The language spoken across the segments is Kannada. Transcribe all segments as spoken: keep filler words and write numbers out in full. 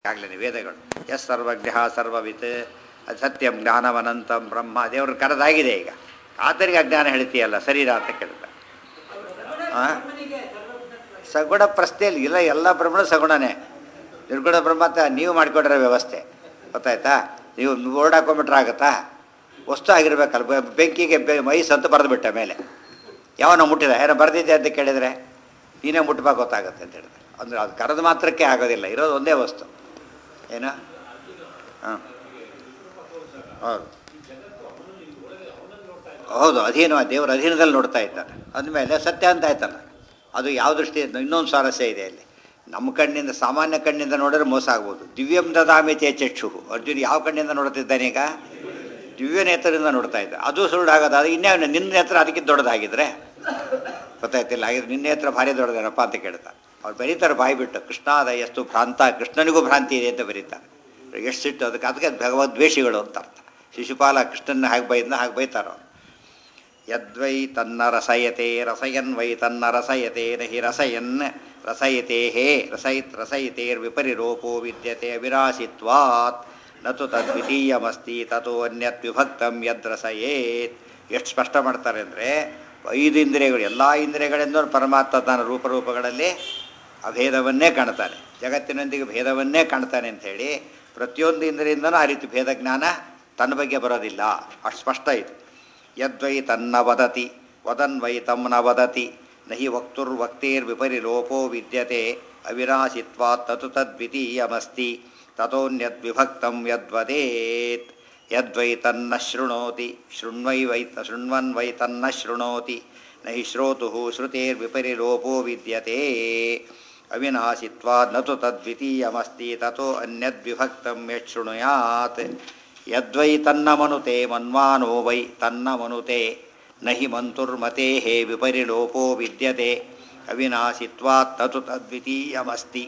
ಆಗಲೇ ವೇದಗಳು ಎಸ್ ಸರ್ವಜ್ಞ ಸರ್ವವಿತ್ ಸತ್ಯಂ ಜ್ಞಾನವನಂತಂ ಬ್ರಹ್ಮ ದೇವ್ರ ಕರೆದಾಗಿದೆ. ಈಗ ಆತನಿಗೆ ಅಜ್ಞಾನ ಹೇಳ್ತೀಯಲ್ಲ ಶರೀರ ಅಂತ ಕೇಳ್ತಾರೆ. ಸಗುಣ ಪ್ರಶ್ನೆಯಲ್ಲಿ ಇಲ್ಲ, ಎಲ್ಲ ಬ್ರಹ್ಮಣ ಸಗುಣನೇ. ನಿರ್ಗುಣ ಬ್ರಹ್ಮ ಅಂತ ನೀವು ಮಾಡಿಕೊಡ್ರೆ ವ್ಯವಸ್ಥೆ ಗೊತ್ತಾಯ್ತಾ? ನೀವು ಬೋರ್ಡ್ ಹಾಕೊಂಡ್ಬಿಟ್ರೆ ಆಗುತ್ತಾ? ವಸ್ತು ಆಗಿರ್ಬೇಕಲ್ಲ. ಬೆಂಕಿಗೆ ಬೆ ಮೈಸ್ ಅಂತ ಬರೆದುಬಿಟ್ಟ ಮೇಲೆ ಯಾವನ ಮುಟ್ಟಿದ ಏನೋ ಬರೆದಿದ್ದೆ ಅಂತ ಕೇಳಿದರೆ ನೀನೇ ಮುಟ್ಟಬೇಕು ಗೊತ್ತಾಗುತ್ತೆ ಅಂತ ಹೇಳಿದ್ರೆ ಅಂದರೆ ಅದು ಕರೆದು ಮಾತ್ರಕ್ಕೆ ಆಗೋದಿಲ್ಲ. ಇರೋದು ಒಂದೇ ವಸ್ತು ಏನು. ಹಾಂ ಹೌದು ಹೌದು ಅಧೀನ ದೇವರ ಅಧೀನದಲ್ಲಿ ನೋಡ್ತಾ ಇದ್ದಾನೆ ಅಂದಮೇಲೆ ಸತ್ಯ ಅಂತ ಆಯ್ತಲ್ಲ. ಅದು ಯಾವ ದೃಷ್ಟಿಯಿಂದ ಇನ್ನೊಂದು ಸ್ವಾರಸ್ಯ ಇದೆ ಇಲ್ಲಿ. ನಮ್ಮ ಕಣ್ಣಿಂದ ಸಾಮಾನ್ಯ ಕಣ್ಣಿಂದ ನೋಡಿದ್ರೆ ಮೋಸ ಆಗ್ಬೋದು. ದಿವ್ಯಂ ದದಾಮಿತೆ ಚಕ್ಷು ಅರ್ಜುನ್ ಯಾವ ಕಣ್ಣಿಂದ ನೋಡ್ತಿದ್ದಾನೆ? ಈಗ ದಿವ್ಯ ನೇತ್ರದಿಂದ ನೋಡ್ತಾ ಇದ್ದ. ಅದು ಸುಳ್ಳಾಗೋದು. ಅದು ಇನ್ನೇ ನಿನ್ನ ನೇತ್ರ ಅದಕ್ಕಿಂತ ದೊಡ್ಡದಾಗಿದ್ರೆ ಗೊತ್ತಾಯ್ತಿಲ್ಲ. ಹಾಗಿದ್ರೆ ನಿನ್ನ ನೇತ್ರ ಭಾರಿ ದೊಡ್ಡದೇನಪ್ಪ ಅಂತ ಕೇಳ್ತಾರೆ. ಅವ್ರು ಬರೀತಾರೆ ಬಾಯಿ ಬಿಟ್ಟು ಕೃಷ್ಣಾದ ಎಷ್ಟು ಭ್ರಾಂತ, ಕೃಷ್ಣನಿಗೂ ಭ್ರಾಂತಿ ಇದೆ ಅಂತ ಬರೀತಾರೆ. ಎಷ್ಟು ಸಿಟ್ಟು ಅದಕ್ಕೆ ಅದಕ್ಕೆ ಭಗವದ್ವೇಷಿಗಳು ಅಂತ ಅರ್ಥ. ಶಿಶುಪಾಲ ಕೃಷ್ಣನ ಹಾಗೆ ಬೈದನ್ನ ಹಾಗೆ ಬೈತಾರೋ. ಯದ್ವೈ ತನ್ನ ರಸಯತೆ ರಸಯನ್ ವೈ ತನ್ನ ರಸಯತೆ ನಹಿ ರಸಯನ್ ರಸಯತೆ ಹೇ ರಸಯಿತ್ ರಸಯಿತೇರ್ ವಿಪರಿರೋಪೋ ವಿದ್ಯತೆ ಅವಿರಾಸಿತ್ವಾತ್ ನತು ತದ್ವಿತೀಯಮಸ್ತಿ ತಥೋ ಅನ್ಯತ್ ವಿಭಕ್ತಂ ಯದ್ ರಸಯೇತ್. ಎಷ್ಟು ಸ್ಪಷ್ಟ ಮಾಡ್ತಾರೆ ಅಂದರೆ ಐದು ಇಂದ್ರಿಯಗಳು ಎಲ್ಲ ಇಂದ್ರಿಯಗಳಿಂದ ಪರಮಾತ್ಮ ತನ್ನ ರೂಪರೂಪಗಳಲ್ಲಿ ಅಭೇದವನ್ನೇ ಕಾಣ್ತಾನೆ, ಜಗತ್ತಿನೊಂದಿಗೆ ಭೇದವನ್ನೇ ಕಾಣ್ತಾನೆ ಅಂಥೇಳಿ ಪ್ರತಿಯೊಂದು ಇಂದ್ರಿಯಿಂದನೂ ಆ ರೀತಿ ಭೇದ ಜ್ಞಾನ ತನ್ನ ಬಗ್ಗೆ ಬರೋದಿಲ್ಲ. ಅಷ್ಟು ಸ್ಪಷ್ಟ ಇದು. ಯದ್ವೈ ತನ್ನ ವದತಿ ವದನ್ ವೈ ತಮ್ನ ವದತಿ ನಹಿ ವಕ್ತುರ್ವಕ್ತೇರ್ ವಿಪರಿಲೋಪೋ ವಿದ್ಯತೆ ಅವಿರಾಸಿತ್ವಾತ್ ತತು ತದ್ವಿತೀಯಮಸ್ತಿ ತಥೋನ್ಯದ್ ವಿಭಕ್ತಂ ಯದ್ವದೇತ್. ಯದ್ವೈ ತನ್ನ ಶೃಣೋತಿ ಶೃಣ್ವೈ ವೈ ಶೃಣ್ವನ್ ವೈ ತನ್ನ ಶೃಣೋತಿ ನಹಿ ಶ್ರೋತುಃ ಶ್ರುತೇರ್ ವಿಪರಿಲೋಪೋ ವಿದ್ಯತೆ ಅವಿನಾಶಿತ್ವಾತ್ ನತು ತದ್ವಿತೀಯಮಸ್ತಿ ತಥೋ ಅನ್ಯದ್ ವಿಭಕ್ತಂ ಯತ್ ಶೃಣುಯಾತ್. ಯದ್ವೈ ತನ್ನ ಮನುತೆ ಮನ್ವಾನೋ ವೈ ತನ್ನ ಮನುತೆ ನಹಿ ಮಂತುರ್ಮತೆ ಹೇ ವಿಪರಿಲೋಪೋ ವಿದ್ಯತೆ ಅವಿನಾಶಿತ್ವಾತ್ ತತು ತದ್ವಿತೀಯಮಸ್ತಿ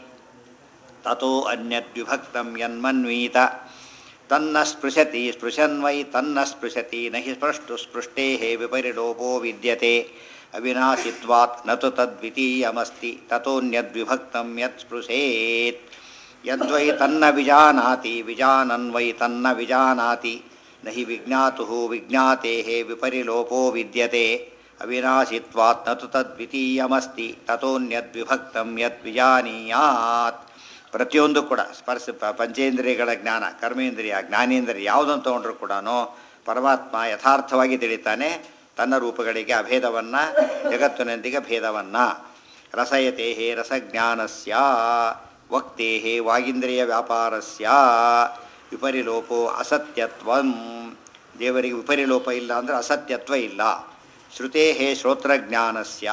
ತಥೋ ಅನ್ಯದ್ವಿಭಕ್ತಂ ಯನ್ಮನ್ವೀತ ತನ್ನ ಸ್ಪೃಶತಿ ಸ್ಪೃಶನ್ವೈ ತನ್ನ ಸ್ಪೃಶತಿ ನಹಿ ಸ್ಪೃಷ್ಟು ಸ್ಪೃಷ್ಟೇ ಹೇ ವಿಪರಿಲೋಪೋ ವಿದ್ಯತೆ ಅವಿನಾಶಿತ್ವಾತ್ ನತು ತದ್ವಿತೀಯಮಸ್ತಿ ತಥೋನ್ಯದ್ವಿಭಕ್ತಂ ಯತ್ ಸ್ಪೃಶೇತ್. ಯದ್ವೈ ತನ್ನ ವಿಜಾನಾತಿ ವಿಜಾನನ್ ವೈ ತನ್ನ ವಿಜಾನಾತಿ ನಹಿ ವಿಜ್ಞಾತುಃ ವಿಜ್ಞಾತೆ ಹೇ ವಿಪರಿಲೋಪೋ ವಿದ್ಯತೆ ಅವಿನಾಶಿತ್ವಾತ್ ನತು ತದ್ವಿತೀಯಮಸ್ತಿ ತಥೋನ್ಯದ್ವಿಭಕ್ತಂ ಯತ್ ವಿಜಾನೀಯಾತ್. ಪ್ರತಿಯೊಂದು ಕೂಡ ಸ್ಪರ್ಶ ಪಂಚೇಂದ್ರಿಯಗಳ ಜ್ಞಾನ, ಕರ್ಮೇಂದ್ರಿಯ, ಜ್ಞಾನೇಂದ್ರಿಯ ಯಾವುದನ್ನು ತೊಗೊಂಡ್ರೂ ಕೂಡ ಪರಮಾತ್ಮ ಯಥಾರ್ಥವಾಗಿ ತಿಳಿತಾನೆ ತನ್ನ ರೂಪಗಳಿಗೆ ಅಭೇದವನ್ನು, ಜಗತ್ತಿನೊಂದಿಗೆ ಭೇದವನ್ನು. ರಸಯತೆ ಹೇ ರಸಜ್ಞಾನಸ್ಯ ವಕ್ತೆ ಹೇ ವಾಗೀಂದ್ರಿಯ ವ್ಯಾಪಾರಸ್ಯ ವಿಪರಿಲೋಪೋ ಅಸತ್ಯತ್ವಂ. ದೇವರಿಗೆ ವಿಪರಿಲೋಪ ಇಲ್ಲ ಅಂದರೆ ಅಸತ್ಯತ್ವ ಇಲ್ಲ. ಶ್ರುತೇ ಹೇ ಶ್ರೋತ್ರಜ್ಞಾನಸ್ಯ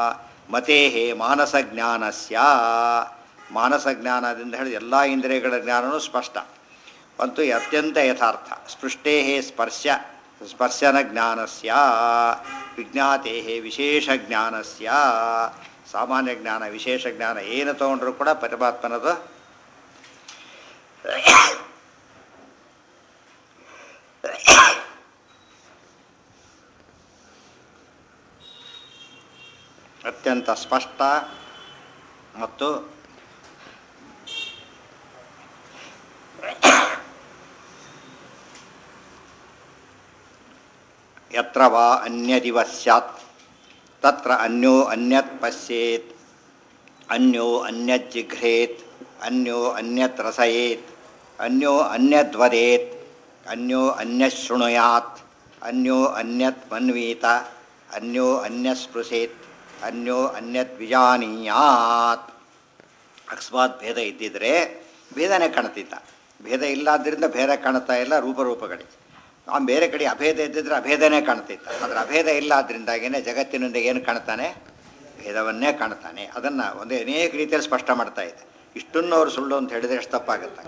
ಮತೇ ಹೇ ಮಾನಸಜ್ಞಾನಸ್ಯ. ಮಾನಸಜ್ಞಾನದಿಂದ ಹೇಳಿದ ಎಲ್ಲ ಇಂದ್ರಿಯಗಳ ಜ್ಞಾನವೂ ಸ್ಪಷ್ಟ ಮತ್ತು ಅತ್ಯಂತ ಯಥಾರ್ಥ. ಸ್ಪೃಷ್ಟೇ ಹೇ ಸ್ಪರ್ಶ ಸ್ಪರ್ಶನ ಜ್ಞಾನಸ್ಯ ವಿಜ್ಞಾತೆ ಹೇ ವಿಶೇಷ ಜ್ಞಾನಸ್ಯ. ಸಾಮಾನ್ಯ ಜ್ಞಾನ, ವಿಶೇಷ ಜ್ಞಾನ ಏನು ತಗೊಂಡ್ರೂ ಕೂಡ ಪರಮಾತ್ಮನದು ಅತ್ಯಂತ ಸ್ಪಷ್ಟ ಮತ್ತು ಯತ್ರ ವಾ ಅನ್ಯದಿವ ಸ್ಯಾತ್ ತತ್ರ ಅನ್ಯೋ ಅನ್ಯತ್ ಪಶ್ಯೇತ್ ಅನ್ಯೋ ಅನ್ಯತ್ ಜಿಘ್ರೇತ್ ಅನ್ಯೋ ಅನ್ಯತ್ ರಸಯೇತ್ ಅನ್ಯೋ ಅನ್ಯದ್ ವದೇತ್ ಅನ್ಯೋ ಅನ್ಯತ್ ಶೃಣುಯಾತ್ ಅನ್ಯೋ ಅನ್ಯತ್ ಮನ್ವೀತ ಅನ್ಯೋ ಅನ್ಯತ್ ಸ್ಪೃಶೇತ್ ಅನ್ಯೋ ಅನ್ಯತ್ ವಿಜಾನೀಯಾತ್. ಅಕಸ್ಮಾತ್ ಭೇದ ಇದ್ದಿದ್ದರೆ ಭೇದನೇ ಕಾಣ್ತಿದ್ದ. ಭೇದ ಇಲ್ಲಾದ್ದರಿಂದ ಭೇದ ಕಾಣ್ತಾ ಇಲ್ಲ ರೂಪರೂಪಗಳಿಗೆ. ಆ ಬೇರೆ ಕಡೆ ಅಭೇದ ಇದ್ದಿದ್ರೆ ಅಭೇದನೇ ಕಾಣ್ತಿತ್ತು. ಆದರೆ ಅಭೇದ ಇಲ್ಲ ಆದ್ದರಿಂದಾಗೇ ಜಗತ್ತಿನೊಂದಿಗೆ ಏನು ಕಾಣ್ತಾನೆ? ಭೇದವನ್ನೇ ಕಾಣ್ತಾನೆ. ಅದನ್ನು ಒಂದೇ ಅನೇಕ ರೀತಿಯಲ್ಲಿ ಸ್ಪಷ್ಟ ಮಾಡ್ತಾ ಇದೆ. ಇಷ್ಟನ್ನು ಅವರು ಸುಳ್ಳು ಅಂತ ಹೇಳಿದರೆ ಎಷ್ಟು ತಪ್ಪಾಗುತ್ತೆ.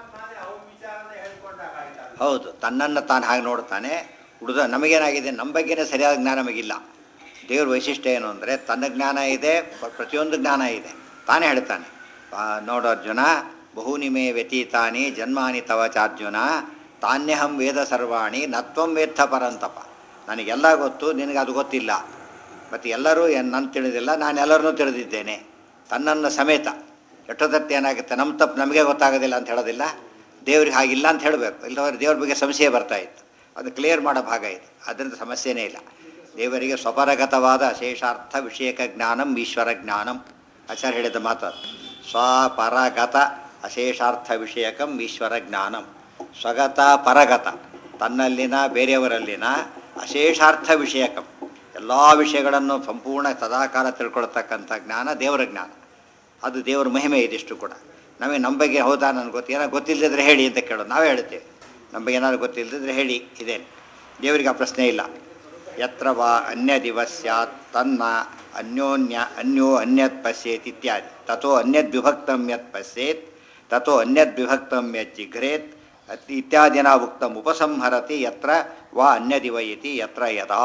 ಹೌದು, ತನ್ನನ್ನು ತಾನು ಹಾಗೆ ನೋಡ್ತಾನೆ. ಉಳಿದ ನಮಗೇನಾಗಿದೆ, ನಮ್ಮ ಬಗ್ಗೆನೇ ಸರಿಯಾದ ಜ್ಞಾನ ನಮಗಿಲ್ಲ. ದೇವ್ರ ವೈಶಿಷ್ಟ್ಯ ಏನು ಅಂದರೆ ತನ್ನ ಜ್ಞಾನ ಇದೆ, ಪ್ರತಿಯೊಂದು ಜ್ಞಾನ ಇದೆ. ತಾನೇ ಹೇಳ್ತಾನೆ, ನೋಡು ಅರ್ಜುನ, ಬಹೂನಿ ಮೇ ವ್ಯತೀತಾನಿ ಜನ್ಮಾನಿ ತವ ಚಾರ್ಜುನ ತಾನ್ಯಹಂ ವೇದ ಸರ್ವಾಣಿ ನತ್ವಂ ವೇತ್ಥ ಪರಂತಪ. ನನಗೆಲ್ಲ ಗೊತ್ತು, ನಿನಗೆ ಅದು ಗೊತ್ತಿಲ್ಲ. ಮತ್ತು ಎಲ್ಲರೂ ನನ್ನ ತಿಳಿದಿಲ್ಲ, ನಾನು ಎಲ್ಲರನ್ನೂ ತಿಳಿದಿದ್ದೇನೆ. ತನ್ನನ್ನು ಸಮೇತ ಎಷ್ಟೊತ್ತತ್ತೆ ಏನಾಗುತ್ತೆ, ನಮ್ಮ ತಪ್ಪು ನಮಗೆ ಗೊತ್ತಾಗೋದಿಲ್ಲ ಅಂತ ಹೇಳೋದಿಲ್ಲ, ದೇವ್ರಿಗೆ ಹಾಗಿಲ್ಲ ಅಂತ ಹೇಳಬೇಕು, ಇಲ್ಲವ್ರು ದೇವ್ರ ಬಗ್ಗೆ ಸಂಶಯ ಬರ್ತಾ ಇತ್ತು. ಅದು ಕ್ಲಿಯರ್ ಮಾಡೋ ಭಾಗ ಇದು, ಅದರಿಂದ ಸಮಸ್ಯೆನೇ ಇಲ್ಲ. ದೇವರಿಗೆ ಸ್ವಪರಗತವಾದ ಅಶೇಷಾರ್ಥ ವಿಷಯಕ ಜ್ಞಾನಂ ಈಶ್ವರ ಜ್ಞಾನಂ, ಆಚಾರ್ಯ ಹೇಳಿದ ಮಾತು. ಸ್ವಪರಗತ ಅಶೇಷಾರ್ಥ ವಿಷಯಕಂ ಈಶ್ವರ ಜ್ಞಾನಂ. ಸ್ವಗತ ಪರಗತ, ತನ್ನಲ್ಲಿನ ಬೇರೆಯವರಲ್ಲಿನ ಅಶೇಷಾರ್ಥ ವಿಷಯಕಂ, ಎಲ್ಲ ವಿಷಯಗಳನ್ನು ಸಂಪೂರ್ಣ ಸದಾಕಾಲ ತಿಳ್ಕೊಳ್ತಕ್ಕಂಥ ಜ್ಞಾನ ದೇವರ ಜ್ಞಾನ. ಅದು ದೇವರ ಮಹಿಮೆ ಇದಿಷ್ಟು ಕೂಡ. ನಮಗೆ ನಮ್ಮ ಬಗ್ಗೆ ಹೌದಾ ನನಗೆ ಗೊತ್ತು, ಏನಾದ್ರು ಗೊತ್ತಿಲ್ಲದಿದ್ರೆ ಹೇಳಿ ಅಂತ ಕೇಳೋದು, ನಾವೇ ಹೇಳ್ತೇವೆ. ನಮ್ಮ ಬಗ್ಗೆ ಏನಾದ್ರು ಗೊತ್ತಿಲ್ಲದಿದ್ರೆ ಹೇಳಿ, ಇದೇನು ದೇವರಿಗೆ ಆ ಪ್ರಶ್ನೆ ಇಲ್ಲ. ಯತ್ರ ವಾ ಅನ್ಯ ದಿವಸ್ಯಾತ್ ತನ್ನ ಅನ್ಯೋನ್ಯ ಅನ್ಯೋ ಅನ್ಯತ್ ಪಶ್ಯೇತ್ ಇತ್ಯಾದಿ. ತಥೋ ಅನ್ಯದ್ ವಿಭಕ್ತಂ ಯತ್ ಪಶ್ಯೇತ್ ತಥೋ ಅನ್ಯದ್ ವಿಭಕ್ತಂ ಯತ್ ಜಿಘ್ರೇತ್ ಇತ್ಯಾದಿನ ಉಕ್ತಂ ಉಪಸಂಹರತಿ ಯತ್ರ ವಾ ಅನ್ಯದಿವಯತಿ ಯತ್ರ ಯದಾ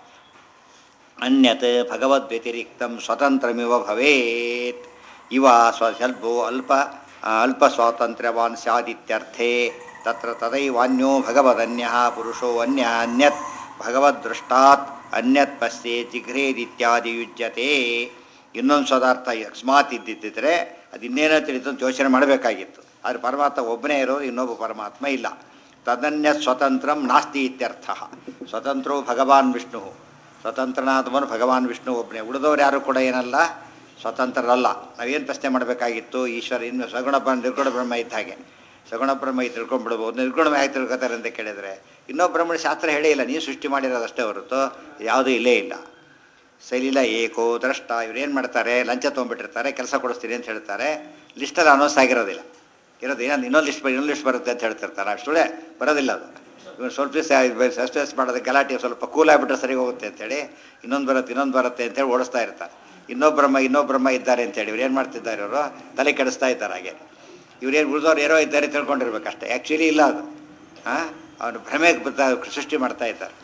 ಅನ್ಯತ್ ಭಗವದ್ವ್ಯತಿರಿಕ್ತಂ ಸ್ವತಂತ್ರಮಿವ ಭವೇತ್ ಇವ ಸ್ವ ಸ್ವಲ್ಪೋ ಅಲ್ಪ ಅಲ್ಪ ಸ್ವಾತಂತ್ರ್ಯವಾನ್ ಸ್ಯಾದಿತ್ಯರ್ಥೇ ತತ್ರ ತದೈವಾನ್ಯೋ ಭಗವದನ್ಯಃ ಪುರುಷೋ ಅನ್ಯ ಅನ್ಯತ್ ಭಗವದ್ದೃಷ್ಟಾತ್ ಅನ್ಯತ್ ಪಶ್ಯೇತ್ ಜಿಘ್ರೇದಿತ್ಯಾದಿ ಯುಜ್ಯತೆ. ಇನ್ನೊಂದು ಸ್ವದಾರ್ಥ ಅಕಸ್ಮಾತ್ ಇದ್ದಿದ್ದರೆ ಅದು ಇನ್ನೇನೋ ತಿಳಿತು ಅಂತ ಯೋಚನೆ ಮಾಡಬೇಕಾಗಿತ್ತು. ಆದರೆ ಪರಮಾತ್ಮ ಒಬ್ಬನೇ ಇರೋದು, ಇನ್ನೊಬ್ಬ ಪರಮಾತ್ಮ ಇಲ್ಲ. ತದನ್ಯ ಸ್ವತಂತ್ರಂ ನಾಸ್ತಿ ಇತ್ಯರ್ಥ. ಸ್ವತಂತ್ರೋ ಭಗವಾನ್ ವಿಷ್ಣು, ಸ್ವತಂತ್ರನಾದವನು ಭಗವಾನ್ ವಿಷ್ಣು ಒಬ್ಬನೇ, ಉಳಿದವರು ಯಾರು ಕೂಡ ಏನಲ್ಲ ಸ್ವತಂತ್ರರಲ್ಲ. ನಾವೇನು ಪ್ರಶ್ನೆ ಮಾಡಬೇಕಾಗಿತ್ತು, ಈಶ್ವರ ಇನ್ನು ಸಗುಣ ಬ್ರಹ್ಮ ನಿರ್ಗುಣ ಬ್ರಹ್ಮ ಇದ್ದ ಹಾಗೆ ಸಗುಣ ಬ್ರಹ್ಮ ಇದು ತಿಳ್ಕೊಂಡ್ಬಿಡ್ಬೋದು, ನಿರ್ಗುಣ ಹೇಗೆ ತಿಳ್ಕೊತಾರೆ ಅಂತ ಕೇಳಿದರೆ ಇನ್ನೊಬ್ಬ ಬ್ರಹ್ಮಣ ಶಾಸ್ತ್ರ ಹೇಳೇ ಇಲ್ಲ, ನೀವು ಸೃಷ್ಟಿ ಮಾಡಿರೋದಷ್ಟೇ ಹೊರತು ಯಾವುದೂ ಇಲ್ಲೇ ಇಲ್ಲ. ಸಲಿಲ ಏಕೋ ದ್ರಷ್ಟ. ಇವ್ರೇನು ಮಾಡ್ತಾರೆ, ಲಂಚ ತೊಗೊಂಡ್ಬಿಟ್ಟಿರ್ತಾರೆ, ಕೆಲಸ ಕೊಡಿಸ್ತೀನಿ ಅಂತ ಹೇಳ್ತಾರೆ, ಲಿಸ್ಟಲ್ಲಿ ಅನೌನ್ಸ್ ಆಗಿರೋದಿಲ್ಲ, ಇರೋದು ಏನೋ ಇನ್ನೊಂದು ಲಿಸ್ಟ್ ಇನ್ನೊಂದು ಲಿಸ್ಟ್ ಬರುತ್ತೆ ಅಂತ ಹೇಳ್ತಿರ್ತಾರೆ, ಅಷ್ಟೇ ಬರೋದಿಲ್ಲ ಅದು. ಇವನು ಸ್ವಲ್ಪ ಸಸ್ಪೆನ್ಸ್ ಮಾಡೋದು ಗಲಾಟೆ, ಸ್ವಲ್ಪ ಕೂಲ್ ಆಗಿಬಿಟ್ರೆ ಸರಿ ಹೋಗುತ್ತೆ ಅಂತೇಳಿ ಇನ್ನೊಂದು ಬರುತ್ತೆ ಇನ್ನೊಂದು ಬರುತ್ತೆ ಅಂತೇಳಿ ಓಡಿಸ್ತಾ ಇರ್ತಾರೆ. ಇನ್ನೊಬ್ಬರಮ್ಮ ಇನ್ನೊಬ್ಬರಮ್ಮ ಇದ್ದಾರೆ ಅಂತೇಳಿ ಇವ್ರು ಏನು ಮಾಡ್ತಿದ್ದಾರೆ, ಇವರು ತಲೆ ಕೆಡಿಸ್ತಾ ಇದ್ದಾರೆ. ಹಾಗೆ ಇವ್ರೇನು ಉಳಿದವ್ರು ಏನೋ ಇದ್ದಾರೆ ತಿಳ್ಕೊಂಡಿರ್ಬೇಕಷ್ಟೇ, ಆ್ಯಕ್ಚುಲಿ ಇಲ್ಲ ಅದು. ಹಾಂ, ಅವನು ಭ್ರಮೆಗೆ ಬ ಸೃಷ್ಟಿ ಮಾಡ್ತಾ ಇದ್ದಾರೆ.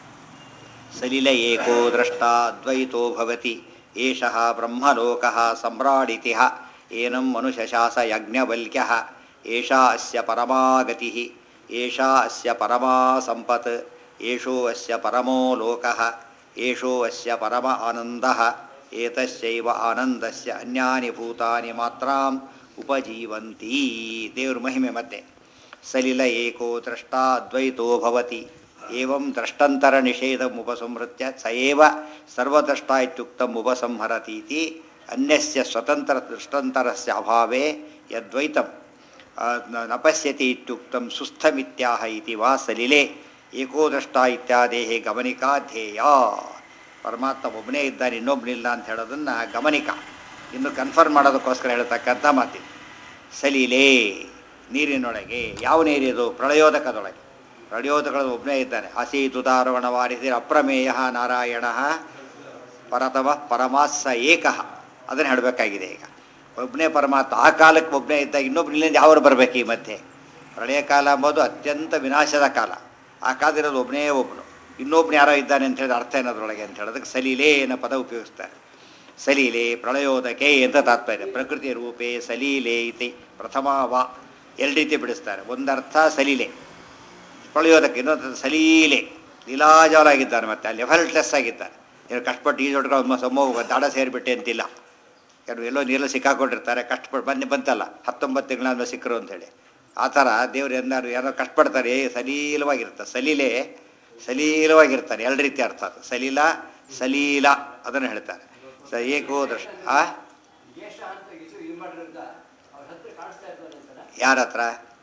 ಸಲಿಲ ಏಕೋ ದ್ರಷ್ಟ ಅದ್ವೈತೋ ಭವತಿ ಏಷಃ ಬ್ರಹ್ಮಲೋಕಃ ಸಮ್ರಾಡಿತಿಃ ಏನಂ ಮನುಶಾಸ ಯಜ್ಞವಲ್ಕ್ಯಃ ಏಷಾ ಅಸ್ಯ ಪರಮಾಗತಿ ಏಷಾ ಅಸ್ಯ ಪರಮಾ ಸಂಪತ್ ಏಷೋ ಅಸ್ಯ ಪರಮೋ ಲೋಕಃ ಏಷೋ ಅಸ್ಯ ಪರಮ ಆನಂದಃ ಏತಸ್ಯೈವ ಆನಂದಸ್ಯ ಅನ್ಯಾನಿ ಭೂತಾನಿ ಮಾತ್ರಾಂ ಉಪಜೀವಂತಿ. ದೇವ್ರ ಮಹಿಮೆ ಮತ್ತೆ. ಸಲಿಲ ಏಕೋ ದ್ರಷ್ಟ ಅದ್ವೈತೋ ಭವತಿ ಏವಂ ದ್ರಷ್ಟಂತರ ನಿಷೇಧಂ ಉಪಸಂಹೃತ್ಯ ಸ ಏವ ಸರ್ವದ್ರಷ್ಟ ಇತ್ಯುಕ್ತಂ ಉಪಸಂಹರತೀತಿ ಅನ್ಯಸ್ಯ ಸ್ವತಂತ್ರ ದೃಷ್ಟಂತರಸ್ಯ ಅಭಾವೇ ಯದ್ವೈತಂ ನ ಪಶ್ಯತಿ ಇತ್ಯುಕ್ತಂ ಸುಸ್ಥಮಿತ್ಯಾಹ ಇತಿ ವಾ ಸಲಿಲೆ ಏಕೋ ದ್ರಷ್ಟ ಇತ್ಯಾದೇಹಿ ಗಮನಿಕಾ ಧ್ಯೇಯ. ಪರಮಾತ್ಮ ಒಬ್ಬನೇ ಇದ್ದಾನೆ, ಇನ್ನೊಬ್ಬನಿಲ್ಲ ಅಂತ ಹೇಳೋದನ್ನು ಗಮನಿಕ, ಇನ್ನು ಕನ್ಫರ್ಮ್ ಮಾಡೋದಕ್ಕೋಸ್ಕರ ಹೇಳ್ತಕ್ಕಂಥ ಮಾತಿದೆ. ಸಲೀಲೆ ನೀರಿನೊಳಗೆ, ಯಾವ ನೀರಿದು, ಪ್ರಳಯೋದಕದೊಳಗೆ. ಪ್ರಳಯೋದಕದಲ್ಲಿ ಒಬ್ಬನೇ ಇದ್ದಾನೆ. ಆಸೀತುದಾರವಣ ವಾರಿಸಿರ ಅಪ್ರಮೇಯ ನಾರಾಯಣ ಪರತವ ಪರಮಾತ್ಸ ಏಕಃ, ಅದನ್ನು ಹೇಳಬೇಕಾಗಿದೆ. ಈಗ ಒಬ್ಬನೇ ಪರಮಾತ್ಮ, ಆ ಕಾಲಕ್ಕೆ ಒಬ್ಬನೇ ಇದ್ದಾಗ ಇನ್ನೊಬ್ಬನಿಂದ ಯಾವರು ಬರಬೇಕು ಈ ಮಧ್ಯೆ? ಪ್ರಳಯ ಕಾಲ ಎಂಬುದು ಅತ್ಯಂತ ವಿನಾಶದ ಕಾಲ. ಆ ಕಾಲದಿರೋದು ಒಬ್ಬನೇ ಒಬ್ಬನು, ಇನ್ನೊಬ್ಬನು ಯಾರೋ ಇದ್ದಾನೆ ಅಂತ ಹೇಳಿದ ಅರ್ಥ ಏನದ್ರೊಳಗೆ ಅಂತ ಹೇಳೋದಕ್ಕೆ ಸಲೀಲೆ ಅನ್ನೋ ಪದ ಉಪಯೋಗಿಸ್ತಾರೆ. ಸಲೀಲೆ ಪ್ರಳಯೋದಕೆ ಅಂತ ತಾತ್ಪರ್ಯ. ಪ್ರಕೃತಿ ರೂಪೇ ಸಲೀಲೆ ಇತಿ ಪ್ರಥಮ ವಾ, ಎರಡು ರೀತಿ ಬಿಡಿಸ್ತಾರೆ. ಒಂದರ್ಥ ಸಲೀಲೆ ಪ್ರಳಯೋದಕ್ಕೆ, ಇನ್ನೊಂದು ಸಲೀಲೆ ಲೀಲಾಜಾಲಾಗಿದ್ದಾನೆ. ಮತ್ತು ಅಲ್ಲಿ ಎಫರ್ಟ್ಲೆಸ್ ಆಗಿದ್ದಾನೆ. ಏನು ಕಷ್ಟಪಟ್ಟು ಈಜೊಡ್ಕೊಂಡು ಸಮೂಹ ದಾಡ ಸೇರಿಬಿಟ್ಟೆ ಅಂತಿಲ್ಲ. ಯಾರು ಎಲ್ಲೋ ನೀರೆಲ್ಲ ಸಿಕ್ಕಾಕೊಂಡಿರ್ತಾರೆ, ಕಷ್ಟಪಟ್ಟು ಬನ್ನಿ ಬಂತಲ್ಲ ಹತ್ತೊಂಬತ್ತು ತಿಂಗಳಾದ್ಮೇಲೆ ಸಿಕ್ಕರು ಅಂಥೇಳಿ. ಆ ಥರ ದೇವ್ರು ಎಂದಾರು ಯಾರೋ ಕಷ್ಟಪಡ್ತಾರೆ, ಸಲೀಲವಾಗಿರ್ತಾರೆ. ಸಲೀಲೆ ಸಲೀಲವಾಗಿರ್ತಾನೆ, ಎರಡು ರೀತಿ ಅರ್ಥ ಅದು. ಸಲೀಲ ಸಲೀಲ ಅದನ್ನು ಹೇಳ್ತಾರೆ. ಸ ಏಕೋ ದೃಷ್ಟ. ಆ ಯಾರ ಹತ್ರ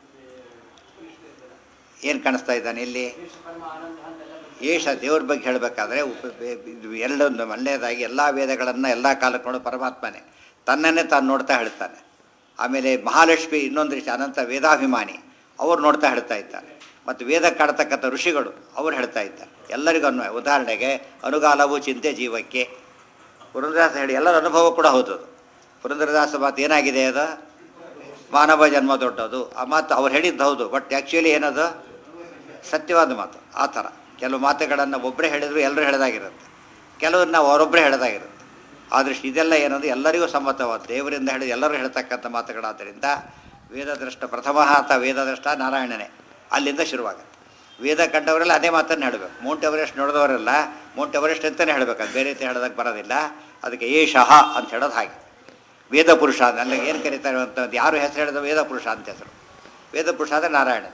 ಏನು ಕಾಣಿಸ್ತಾ ಇದ್ದಾನೆ ಇಲ್ಲಿ? ಏಷ ದೇವ್ರ ಬಗ್ಗೆ ಹೇಳಬೇಕಾದ್ರೆ ಎರಡೊಂದು ಒಳ್ಳೆಯದಾಗಿ ಎಲ್ಲ ವೇದಗಳನ್ನು ಎಲ್ಲ ಕಾಲಕ್ಕೆ ನೋಡೋ ಪರಮಾತ್ಮನೇ ತನ್ನನ್ನೇ ತಾನು ನೋಡ್ತಾ ಹೇಳ್ತಾನೆ. ಆಮೇಲೆ ಮಹಾಲಕ್ಷ್ಮಿ ಇನ್ನೊಂದು ರೀತಿ ಅನಂತ ವೇದಾಭಿಮಾನಿ, ಅವ್ರು ನೋಡ್ತಾ ಹೇಳ್ತಾ ಇದ್ದಾರೆ. ಮತ್ತು ವೇದ ಕಾಡ್ತಕ್ಕಂಥ ಋಷಿಗಳು ಅವ್ರು ಹೇಳ್ತಾ ಇದ್ದಾರೆ. ಎಲ್ಲರಿಗೂ ಅನ್ವಯ. ಉದಾಹರಣೆಗೆ ಅನುಗಾಲವು ಚಿಂತೆ ಜೀವಕ್ಕೆ, ಪುರಂದರದಾಸ ಹೇಳಿ ಎಲ್ಲರ ಅನುಭವ ಕೂಡ ಹೌದದು. ಪುರಂದರದಾಸ ಮಾತು ಏನಾಗಿದೆ, ಅದು ಮಾನವ ಜನ್ಮ ದೊಡ್ಡದು ಆ ಮಾತು ಅವ್ರು ಹೇಳಿದ್ದು ಹೌದು, ಬಟ್ ಆ್ಯಕ್ಚುಲಿ ಏನದು ಸತ್ಯವಾದ ಮಾತು. ಆ ಥರ ಕೆಲವು ಮಾತುಗಳನ್ನು ಒಬ್ಬರೇ ಹೇಳಿದ್ರು ಎಲ್ಲರೂ ಹೇಳಿದಾಗಿರುತ್ತೆ, ಕೆಲವನ್ನ ಅವರೊಬ್ಬರೇ ಹೇಳಿದಾಗಿರುತ್ತೆ. ಆದೃಷ್ಟ ಇದೆಲ್ಲ ಏನದು ಎಲ್ಲರಿಗೂ ಸಮ್ಮತವಾದ, ದೇವರಿಂದ ಹೇಳಿದ ಎಲ್ಲರೂ ಹೇಳ್ತಕ್ಕಂಥ ಮಾತುಗಳಾದ್ದರಿಂದ ವೇದದ್ರಷ್ಟ ಪ್ರಥಮ ಅಥವಾ ವೇದದ್ರಷ್ಟ ನಾರಾಯಣನೇ ಅಲ್ಲಿಂದ ಶುರುವಾಗುತ್ತೆ. ವೇದ ಕಂಡವರೆಲ್ಲ ಅದೇ ಮಾತನ್ನು ಹೇಳಬೇಕು. ಮೌಂಟ್ ಎವರೆಸ್ಟ್ ನೋಡಿದವರೆಲ್ಲ ಮೌಂಟ್ ಎವರೆಸ್ಟ್ ಅಂತಲೇ ಹೇಳಬೇಕು, ಅದು ಬೇರೆ ರೀತಿ ಹೇಳೋದಕ್ಕೆ ಬರೋದಿಲ್ಲ. ಅದಕ್ಕೆ ಏಷಃ ಅಂತ ಹೇಳೋದು ಹಾಗೆ. ವೇದ ಪುರುಷ ಅಲ್ಲಿ ಏನು ಕರೀತಾರೆ ಅಂತ ಯಾರು ಹೆಸರು ಹೇಳಿದ ವೇದ ಪುರುಷ ಅಂತ ಹೆಸರು. ವೇದ ಪುರುಷ ಅಂದರೆ ನಾರಾಯಣ.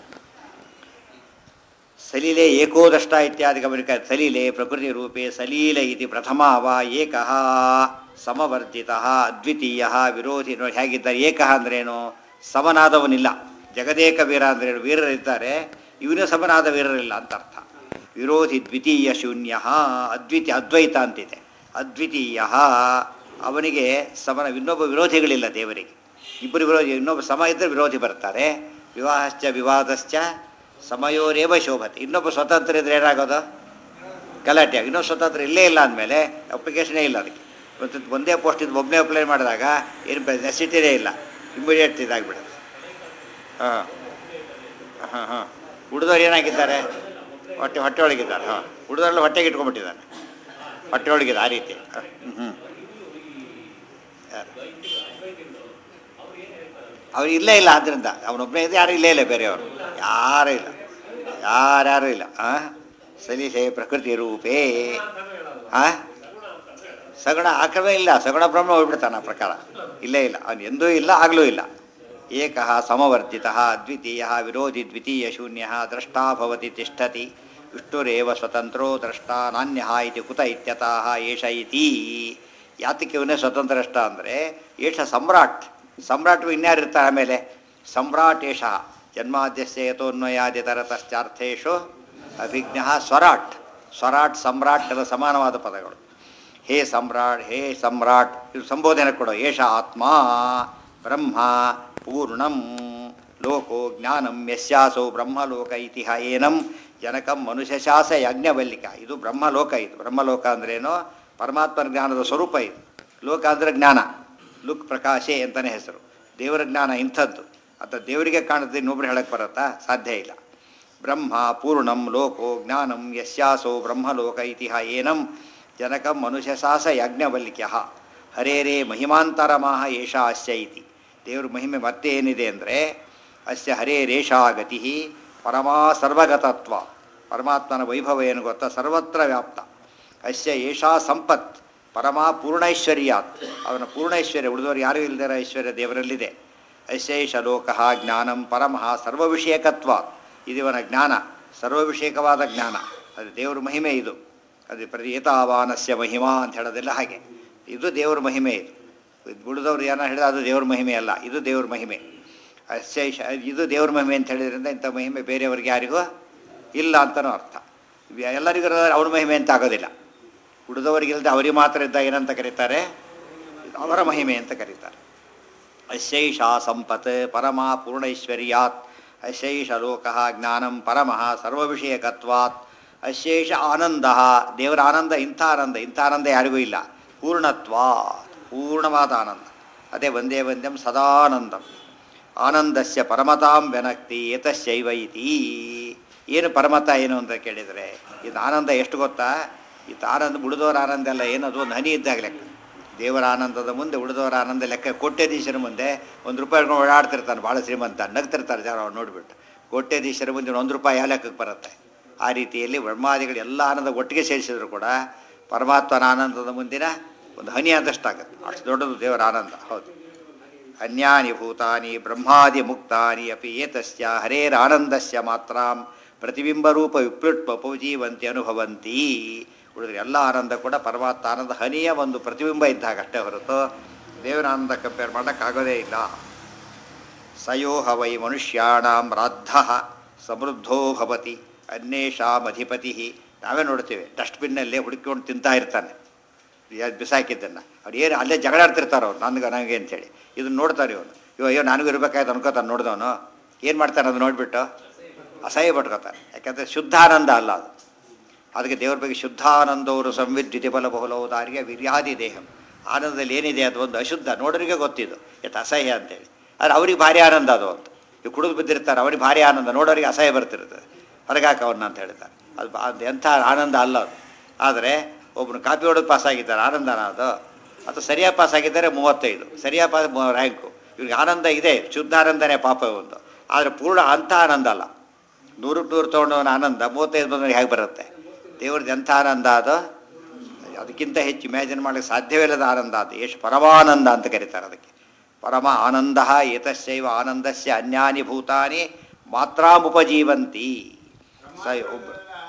ಸಲೀಲೆ ಏಕೋದಷ್ಟ ಇತ್ಯಾದಿ ಗಮನಿಕ ಸಲೀಲೆ ಪ್ರಕೃತಿ ರೂಪೇ ಸಲೀಲ ಇತಿ ಪ್ರಥಮ ವಾ ಏಕಃ ಸಮವರ್ಜಿತ ಅದ್ವಿತೀಯ ವಿರೋಧಿ ನೋಡಿ ಹೇಗಿದ್ದಾರೆ. ಏಕಃ ಅಂದ್ರೇನು? ಸಮನಾದವನಿಲ್ಲ. ಜಗದೇಕ ವೀರ ಅಂದ್ರೇನು? ವೀರರಿದ್ದಾರೆ, ಇವನೇ ಸಮನಾದ ವೀರರಿಲ್ಲ ಅಂತ ಅರ್ಥ. ವಿರೋಧಿ ದ್ವಿತೀಯ ಶೂನ್ಯ ಅದ್ವಿತೀಯ ಅದ್ವೈತ ಅಂತಿದೆ. ಅದ್ವಿತೀಯ ಅವನಿಗೆ ಸಮನ, ಇನ್ನೊಬ್ಬ ವಿರೋಧಿಗಳಿಲ್ಲ ದೇವರಿಗೆ. ಇಬ್ಬರು ವಿರೋಧಿ, ಇನ್ನೊಬ್ಬ ಸಮ ಇದ್ದರೆ ವಿರೋಧಿ ಬರ್ತಾರೆ. ವಿವಾಹಶ್ಚ ವಿವಾದಶ್ಚ ಸಮಯೋರೇವ ಶೋಭತೆ. ಇನ್ನೊಬ್ಬ ಸ್ವತಂತ್ರ ಇದ್ರೆ ಏನಾಗೋದು? ಗಲಾಟೆ. ಇನ್ನೊಬ್ಬ ಸ್ವತಂತ್ರ ಇಲ್ಲೇ ಇಲ್ಲ ಅಂದಮೇಲೆ ಅಪ್ಲಿಕೇಶನೇ ಇಲ್ಲ ಅದಕ್ಕೆ. ಇವತ್ತು ಒಂದೇ ಪೋಸ್ಟ್ ಇದು ಒಬ್ಬನೇ ಅಪ್ಲೈ ಮಾಡಿದಾಗ ಏನು ನೆಸಿಟಿನೇ ಇಲ್ಲ, ಇಮಿಡಿಯೇಟ್ ಇದಾಗಿಬಿಡುತ್ತೆ. ಹಾಂ ಹಾಂ ಹಾಂ ಹುಡುಗರು ಏನಾಗಿದ್ದಾರೆ? ಹೊಟ್ಟೆ ಹೊಟ್ಟೆ ಒಳಗಿದ್ದಾರೆ. ಹಾಂ ಹುಡುಗರೆಲ್ಲ ಹೊಟ್ಟೆಗೆ ಇಟ್ಕೊಂಡ್ಬಿಟ್ಟಿದ್ದಾನೆ, ಹೊಟ್ಟೆ ಒಳಗಿದೆ ಆ ರೀತಿ. ಹ್ಞೂ ಹ್ಞೂ ಅವ್ರು ಇಲ್ಲೇ ಇಲ್ಲ. ಆದ್ದರಿಂದ ಅವನೊಬ್ಬನೇ ಇದೆ, ಯಾರು ಇಲ್ಲೇ ಇಲ್ಲ, ಬೇರೆಯವರು ಯಾರೂ ಇಲ್ಲ, ಯಾರ್ಯಾರೂ ಇಲ್ಲ. ಹಾಂ ಸಲೀಸೆ ಪ್ರಕೃತಿ ರೂಪೇ. ಹಾಂ ಸಗುಣ ಆಕ್ರಮ ಇಲ್ಲ, ಸಗುಣ ಬ್ರಹ್ಮ ಹೋಗ್ಬಿಡ್ತಾನೆ ಆ ಪ್ರಕಾರ. ಇಲ್ಲೇ ಇಲ್ಲ, ಅವನು ಎಂದೂ ಇಲ್ಲ, ಆಗಲೂ ಇಲ್ಲ. ಏಕಃ ಸಮವರ್ಜಿತ ದ್ವಿತೀಯ ವಿರೋಧಿ ದ್ವಿತೀಯ ಶೂನ್ಯ ದ್ರಷ್ಟಾ ಭವತಿ ತಿಷ್ಠತಿ ವಿಷ್ಣುರೇವ ಸ್ವತಂತ್ರೋ ದ್ರಷ್ಟಾ ನಾನ್ಯ ಇತಿ ಕುತ ಇತ್ಯತಃ ಏಷ ಇತಿ. ಯಾತಕ್ಕೆ ಇವನೇ ಸ್ವತಂತ್ರಷ್ಟ ಅಂದರೆ ಏಷ ಸಮ್ರಾಟ್. ಸಮ್ರಾಟ್ ಇನ್ಯಾರು ಇರ್ತಾರೆ ಆಮೇಲೆ? ಸಮ್ರಾಟ್ ಏಷ ಜನ್ಮಾದ್ಯಸ್ಯ ಯಥೋನ್ವಯಾದಿತರತಶ್ಚಾರ್ಥೇಶು ಅಭಿಜ್ಞ ಸ್ವರಾಟ್. ಸ್ವರಾಟ್ ಸಮ್ರಾಟ್ ಎಲ್ಲ ಸಮಾನವಾದ ಪದಗಳು. ಹೇ ಸಮ್ರಾಟ್, ಹೇ ಸಮ್ರಾಟ್ ಇದು ಸಂಬೋಧನೆ ಕೊಡೋ. ಏಷ ಆತ್ಮ ಬ್ರಹ್ಮ ಪೂರ್ಣಂ ಲೋಕೋ ಜ್ಞಾನಂ ಯಸ್ಯಾಸೋ ಬ್ರಹ್ಮಲೋಕ ಇತಿ ಏನಂ ಜನಕಂ ಮನುಷ್ಯಶಾಸ ಯಾಜ್ಞವಲ್ಲಿಕ. ಇದು ಬ್ರಹ್ಮಲೋಕ. ಇದು ಬ್ರಹ್ಮಲೋಕ ಅಂದ್ರೇನು? ಪರಮಾತ್ಮನ ಜ್ಞಾನದ ಸ್ವರೂಪ ಇದು. ಲೋಕ ಅಂದರೆ ಜ್ಞಾನ, ಲುಕ್ ಪ್ರಕಾಶೆ ಅಂತಲೇ ಹೆಸರು. ದೇವರ ಜ್ಞಾನ ಇಂಥದ್ದು. ಅಥವಾ ದೇವರಿಗೆ ಕಾಣುತ್ತೆ ಇನ್ನೊಬ್ರು ಹೇಳಕ್ಕೆ ಬರುತ್ತಾ? ಸಾಧ್ಯ ಇಲ್ಲ. ಬ್ರಹ್ಮ ಪೂರ್ಣಂ ಲೋಕೋ ಜ್ಞಾನಂ ಯಸ್ಯಾಸೋ ಬ್ರಹ್ಮಲೋಕ ಇತಿ ಏನಂ ಜನಕಂ ಮನುಷ್ಯಶಾಸ ಯಾಜ್ಞವಲ್ಲಿಕ್ಯ ಹರೇರೇ ಮಹಿಮಾಂತರಮಾಹ ಏಷ ಅಸ್ಯ ಇತಿ. ದೇವ್ರ ಮಹಿಮೆ ಮತ್ತೆ ಏನಿದೆ ಅಂದರೆ ಅಸ್ಯ ಹರೇರೇಷಾ ಗತಿ ಪರಮಾ ಸರ್ವಗತತ್ವ. ಪರಮಾತ್ಮನ ವೈಭವ ಏನು ಗೊತ್ತಾ? ಸರ್ವತ್ರ ವ್ಯಾಪ್ತ. ಅಸ್ಯ ಏಷಾ ಸಂಪತ್ ಪರಮಾ ಪೂರ್ಣೈಶ್ವರ್ಯಾತ್. ಅವನ ಪೂರ್ಣೈಶ್ವರ್ಯ ಉಳಿದವರು ಯಾರೂ ಇಲ್ಲದಿರೋ ಐಶ್ವರ್ಯ ದೇವರಲ್ಲಿದೆ. ಅಸ್ಯೈಷ ಲೋಕಃ ಜ್ಞಾನಂ ಪರಮಃ ಸರ್ವವಿಷಯಕತ್ವ. ಇದವನ ಜ್ಞಾನ ಸರ್ವವಿಷಯಕವಾದ ಜ್ಞಾನ. ಅದು ದೇವ್ರ ಮಹಿಮೆ. ಇದು ಅದು ಪ್ರತಿ ಏತಾವಾನಸ್ಯ ಮಹಿಮಾ ಅಂತ ಹೇಳೋದಿಲ್ಲ ಹಾಗೆ. ಇದು ದೇವ್ರ ಮಹಿಮೆ. ಇದು ಉಳಿದವ್ರು ಏನೋ ಹೇಳಿದ್ರೆ ಅದು ದೇವ್ರ ಮಹಿಮೆ ಅಲ್ಲ, ಇದು ದೇವ್ರ ಮಹಿಮೆ. ಅಸ್ಯೈಷ ಇದು ದೇವ್ರ ಮಹಿಮೆ ಅಂತ ಹೇಳಿದ್ರಿಂದ ಇಂಥ ಮಹಿಮೆ ಬೇರೆಯವ್ರಿಗೆ ಯಾರಿಗೂ ಇಲ್ಲ ಅಂತನೂ ಅರ್ಥ. ಎಲ್ಲರಿಗೂ ಅವ್ರ ಮಹಿಮೆ ಅಂತ ಆಗೋದಿಲ್ಲ. ಉಳಿದವರಿಗಿಲ್ಲದೆ ಅವರಿಗೆ ಮಾತ್ರ ಇದ್ದಾಗ ಏನಂತ ಕರೀತಾರೆ? ಅವರ ಮಹಿಮೆ ಅಂತ ಕರೀತಾರೆ. ಅಸ್ಯೈಷ ಸಂಪತ್ ಪರಮ ಪೂರ್ಣೈಶ್ವರ್ಯಾತ್ ಅಸ್ಯೈಷ ಲೋಕಃ ಜ್ಞಾನಂ ಪರಮಃ ಸರ್ವವಿಷಯಕತ್ವಾತ್ ಅಸ್ಯೈಷ ಆನಂದ. ದೇವರ ಆನಂದ ಇಂಥ ಆನಂದ, ಇಂಥ ಆನಂದ ಯಾರಿಗೂ ಇಲ್ಲ. ಪೂರ್ಣತ್ವಾತ್ ಪೂರ್ಣವಾದ ಆನಂದ. ಅದೇ ಒಂದೇ ಒಂದಂ ಸದಾನಂದಂ. ಆನಂದಸ್ಯ ಪರಮತಾಂ ವ್ಯನಕ್ತಿ ಏತಸ್ಯೈವ ಇತಿ. ಏನು ಪರಮತ ಏನು ಅಂತ ಕೇಳಿದರೆ ಇದು ಆನಂದ ಎಷ್ಟು ಗೊತ್ತಾ? ಇದು ಆನಂದ ಉಳಿದವರ ಆನಂದ ಅಲ್ಲ, ಏನದು ಒಂದು ಹನಿ ಇದ್ದಾಗ ಲೆಕ್ಕ. ದೇವರ ಆನಂದದ ಮುಂದೆ ಉಳಿದವರ ಆನಂದ ಲೆಕ್ಕ. ಕೋಟ್ಯಾಧೀಶರ ಮುಂದೆ ಒಂದು ರೂಪಾಯಿ ಹಿಡ್ಕೊಂಡು ಓಡಾಡ್ತಿರ್ತಾನೆ, ಭಾಳ ಶ್ರೀಮಂತ, ನಗ್ತಿರ್ತಾರೆ ಜನ ಅವ್ರು ನೋಡಿಬಿಟ್ಟು. ಕೋಟ್ಯಾಧೀಶರ ಮುಂದೆ ಒಂದು ರೂಪಾಯಿ ಯಾವ ಲೆಕ್ಕಕ್ಕೆ ಬರುತ್ತೆ? ಆ ರೀತಿಯಲ್ಲಿ ಬ್ರಹ್ಮಾದಿಗಳು ಎಲ್ಲ ಆನಂದ ಒಟ್ಟಿಗೆ ಸೇರಿಸಿದ್ರು ಕೂಡ ಪರಮಾತ್ಮನ ಆನಂದದ ಮುಂದಿನ ಒಂದು ಹನಿ ಆದಷ್ಟಾಗುತ್ತೆ. ಅಷ್ಟು ದೊಡ್ಡದು ದೇವರ ಆನಂದ. ಹೌದು. ಅನ್ಯಾನಿ ಭೂತಾನಿ ಬ್ರಹ್ಮಾದಿ ಮುಕ್ತಾನಿ ಅಪಿ ಏತಸ್ಯ ಹರೇರಾನಂದಸ್ಯ ಮಾತ್ರಾಂ ಪ್ರತಿಬಿಂಬರೂಪ ವಿಪ್ಲುಟ್ ಉಪಜೀವಂತಿ ಅನುಭವಂತಿ. ಉಳಿದ್ರೆ ಎಲ್ಲ ಆನಂದ ಕೂಡ ಪರಮಾತ್ಮ ಆನಂದ ಹನಿಯ ಒಂದು ಪ್ರತಿಬಿಂಬ ಇದ್ದಾಗ ಅಷ್ಟೇ ಹೊರತು ದೇವರ ಆನಂದ ಕಂಪೇರ್ ಮಾಡೋಕ್ಕಾಗೋದೇ ಇಲ್ಲ. ಸಯೋಹ ವೈ ಮನುಷ್ಯಾಣಾಂ ರಾದ್ಧ ಸಮೃದ್ಧೋ ಭವತಿ ಅನ್ಯೇಷಾಂ ಅಧಿಪತಿ. ನಾವೇ ನೋಡ್ತೀವಿ ಡಸ್ಟ್ಬಿನ್ನಲ್ಲಿ ಹುಡುಕಿಕೊಂಡು ತಿಂತಾ ಇರ್ತಾನೆ ಬಿಸಾಕಿದ್ದನ್ನು. ಅವ್ರು ಏನು ಅಲ್ಲೇ ಜಗಳಾಡ್ತಿರ್ತಾರೆ ಅವ್ರು, ನನಗೆ ನನಗೆ ಅಂತೇಳಿ. ಇದನ್ನು ನೋಡ್ತಾರೆ ಇವನು, ಇವ ಅಯ್ಯೋ ನನಗೂ ಇರಬೇಕಾಯ್ತು ಅನ್ಕೋತಾನೆ. ನೋಡಿದವನು ಏನು ಮಾಡ್ತಾನೆ? ಅದು ನೋಡಿಬಿಟ್ಟು ಅಸಹ್ಯ ಪಟ್ಕೋತಾನೆ. ಯಾಕಂದರೆ ಶುದ್ಧಾನಂದ ಅಲ್ಲ ಅದು. ಅದಕ್ಕೆ ದೇವ್ರ ಬಗ್ಗೆ ಶುದ್ಧಾನಂದವರು ಸಂವಿದ್ಯುತಿ ಬಲ ಬಹುಲೋದಾರಿಗೆ ವೀರ್ಯಾದಿ ದೇಹಂ. ಆನಂದದಲ್ಲಿ ಏನಿದೆ ಅದು ಒಂದು ಅಶುದ್ಧ, ನೋಡೋರಿಗೆ ಗೊತ್ತಿದ್ದು ಎಷ್ಟು ಅಸಹ್ಯ ಅಂತೇಳಿ. ಆದರೆ ಅವ್ರಿಗೆ ಭಾರಿ ಆನಂದ ಅದು ಅಂತ. ಇವು ಕುಡಿದು ಬಿದ್ದಿರ್ತಾರೆ, ಅವ್ರಿಗೆ ಭಾರಿ ಆನಂದ, ನೋಡೋರಿಗೆ ಅಸಹ್ಯ ಬರ್ತಿರ್ತದೆ. ಹೊರಗಾಕ ಅವನ್ನ ಅಂತ ಹೇಳ್ತಾರೆ. ಅದು ಅದು ಎಂಥ ಆನಂದ ಅಲ್ಲ ಅದು. ಆದರೆ ಒಬ್ಬನು ಕಾಪಿ ಹೊಡೆದು ಪಾಸಾಗಿದ್ದಾರೆ, ಆನಂದನ ಅದು. ಅಥವಾ ಸರಿಯಾಗಿ ಪಾಸಾಗಿದ್ದಾರೆ ಮೂವತ್ತೈದು, ಸರಿಯಾಗಿ ಪಾಸ್ ರ್ಯಾಂಕು. ಇವ್ರಿಗೆ ಆನಂದ ಇದೆ, ಶುದ್ಧ ಆನಂದನೇ ಪಾಪ ಒಂದು. ಆದರೆ ಪೂರ್ಣ ಅಂಥ ಆನಂದ ಅಲ್ಲ. ನೂರಕ್ಕೆ ನೂರು ತೊಗೊಂಡವನ ಆನಂದ ಮೂವತ್ತೈದು ಬಂದವನಿಗೆ ಹೇಗೆ ಬರುತ್ತೆ? ದೇವ್ರದ್ದು ಎಂಥ ಆನಂದ ಅದು? ಅದಕ್ಕಿಂತ ಹೆಚ್ಚು ಇಮ್ಯಾಜಿನ್ ಮಾಡಲಿಕ್ಕೆ ಸಾಧ್ಯವಿಲ್ಲದ ಆನಂದ ಅದು. ಎಷ್ಟು ಪರಮಾನಂದ ಅಂತ ಕರೀತಾರೆ ಅದಕ್ಕೆ. ಪರಮ ಆನಂದ ಏತಸ್ಯೈವ ಆನಂದಸ್ಯ ಅನ್ಯಾನಿ ಭೂತಾನಿ ಮಾತ್ರಾಮುಪಜೀವಂತಿ. ಸ ಒಬ್ಬ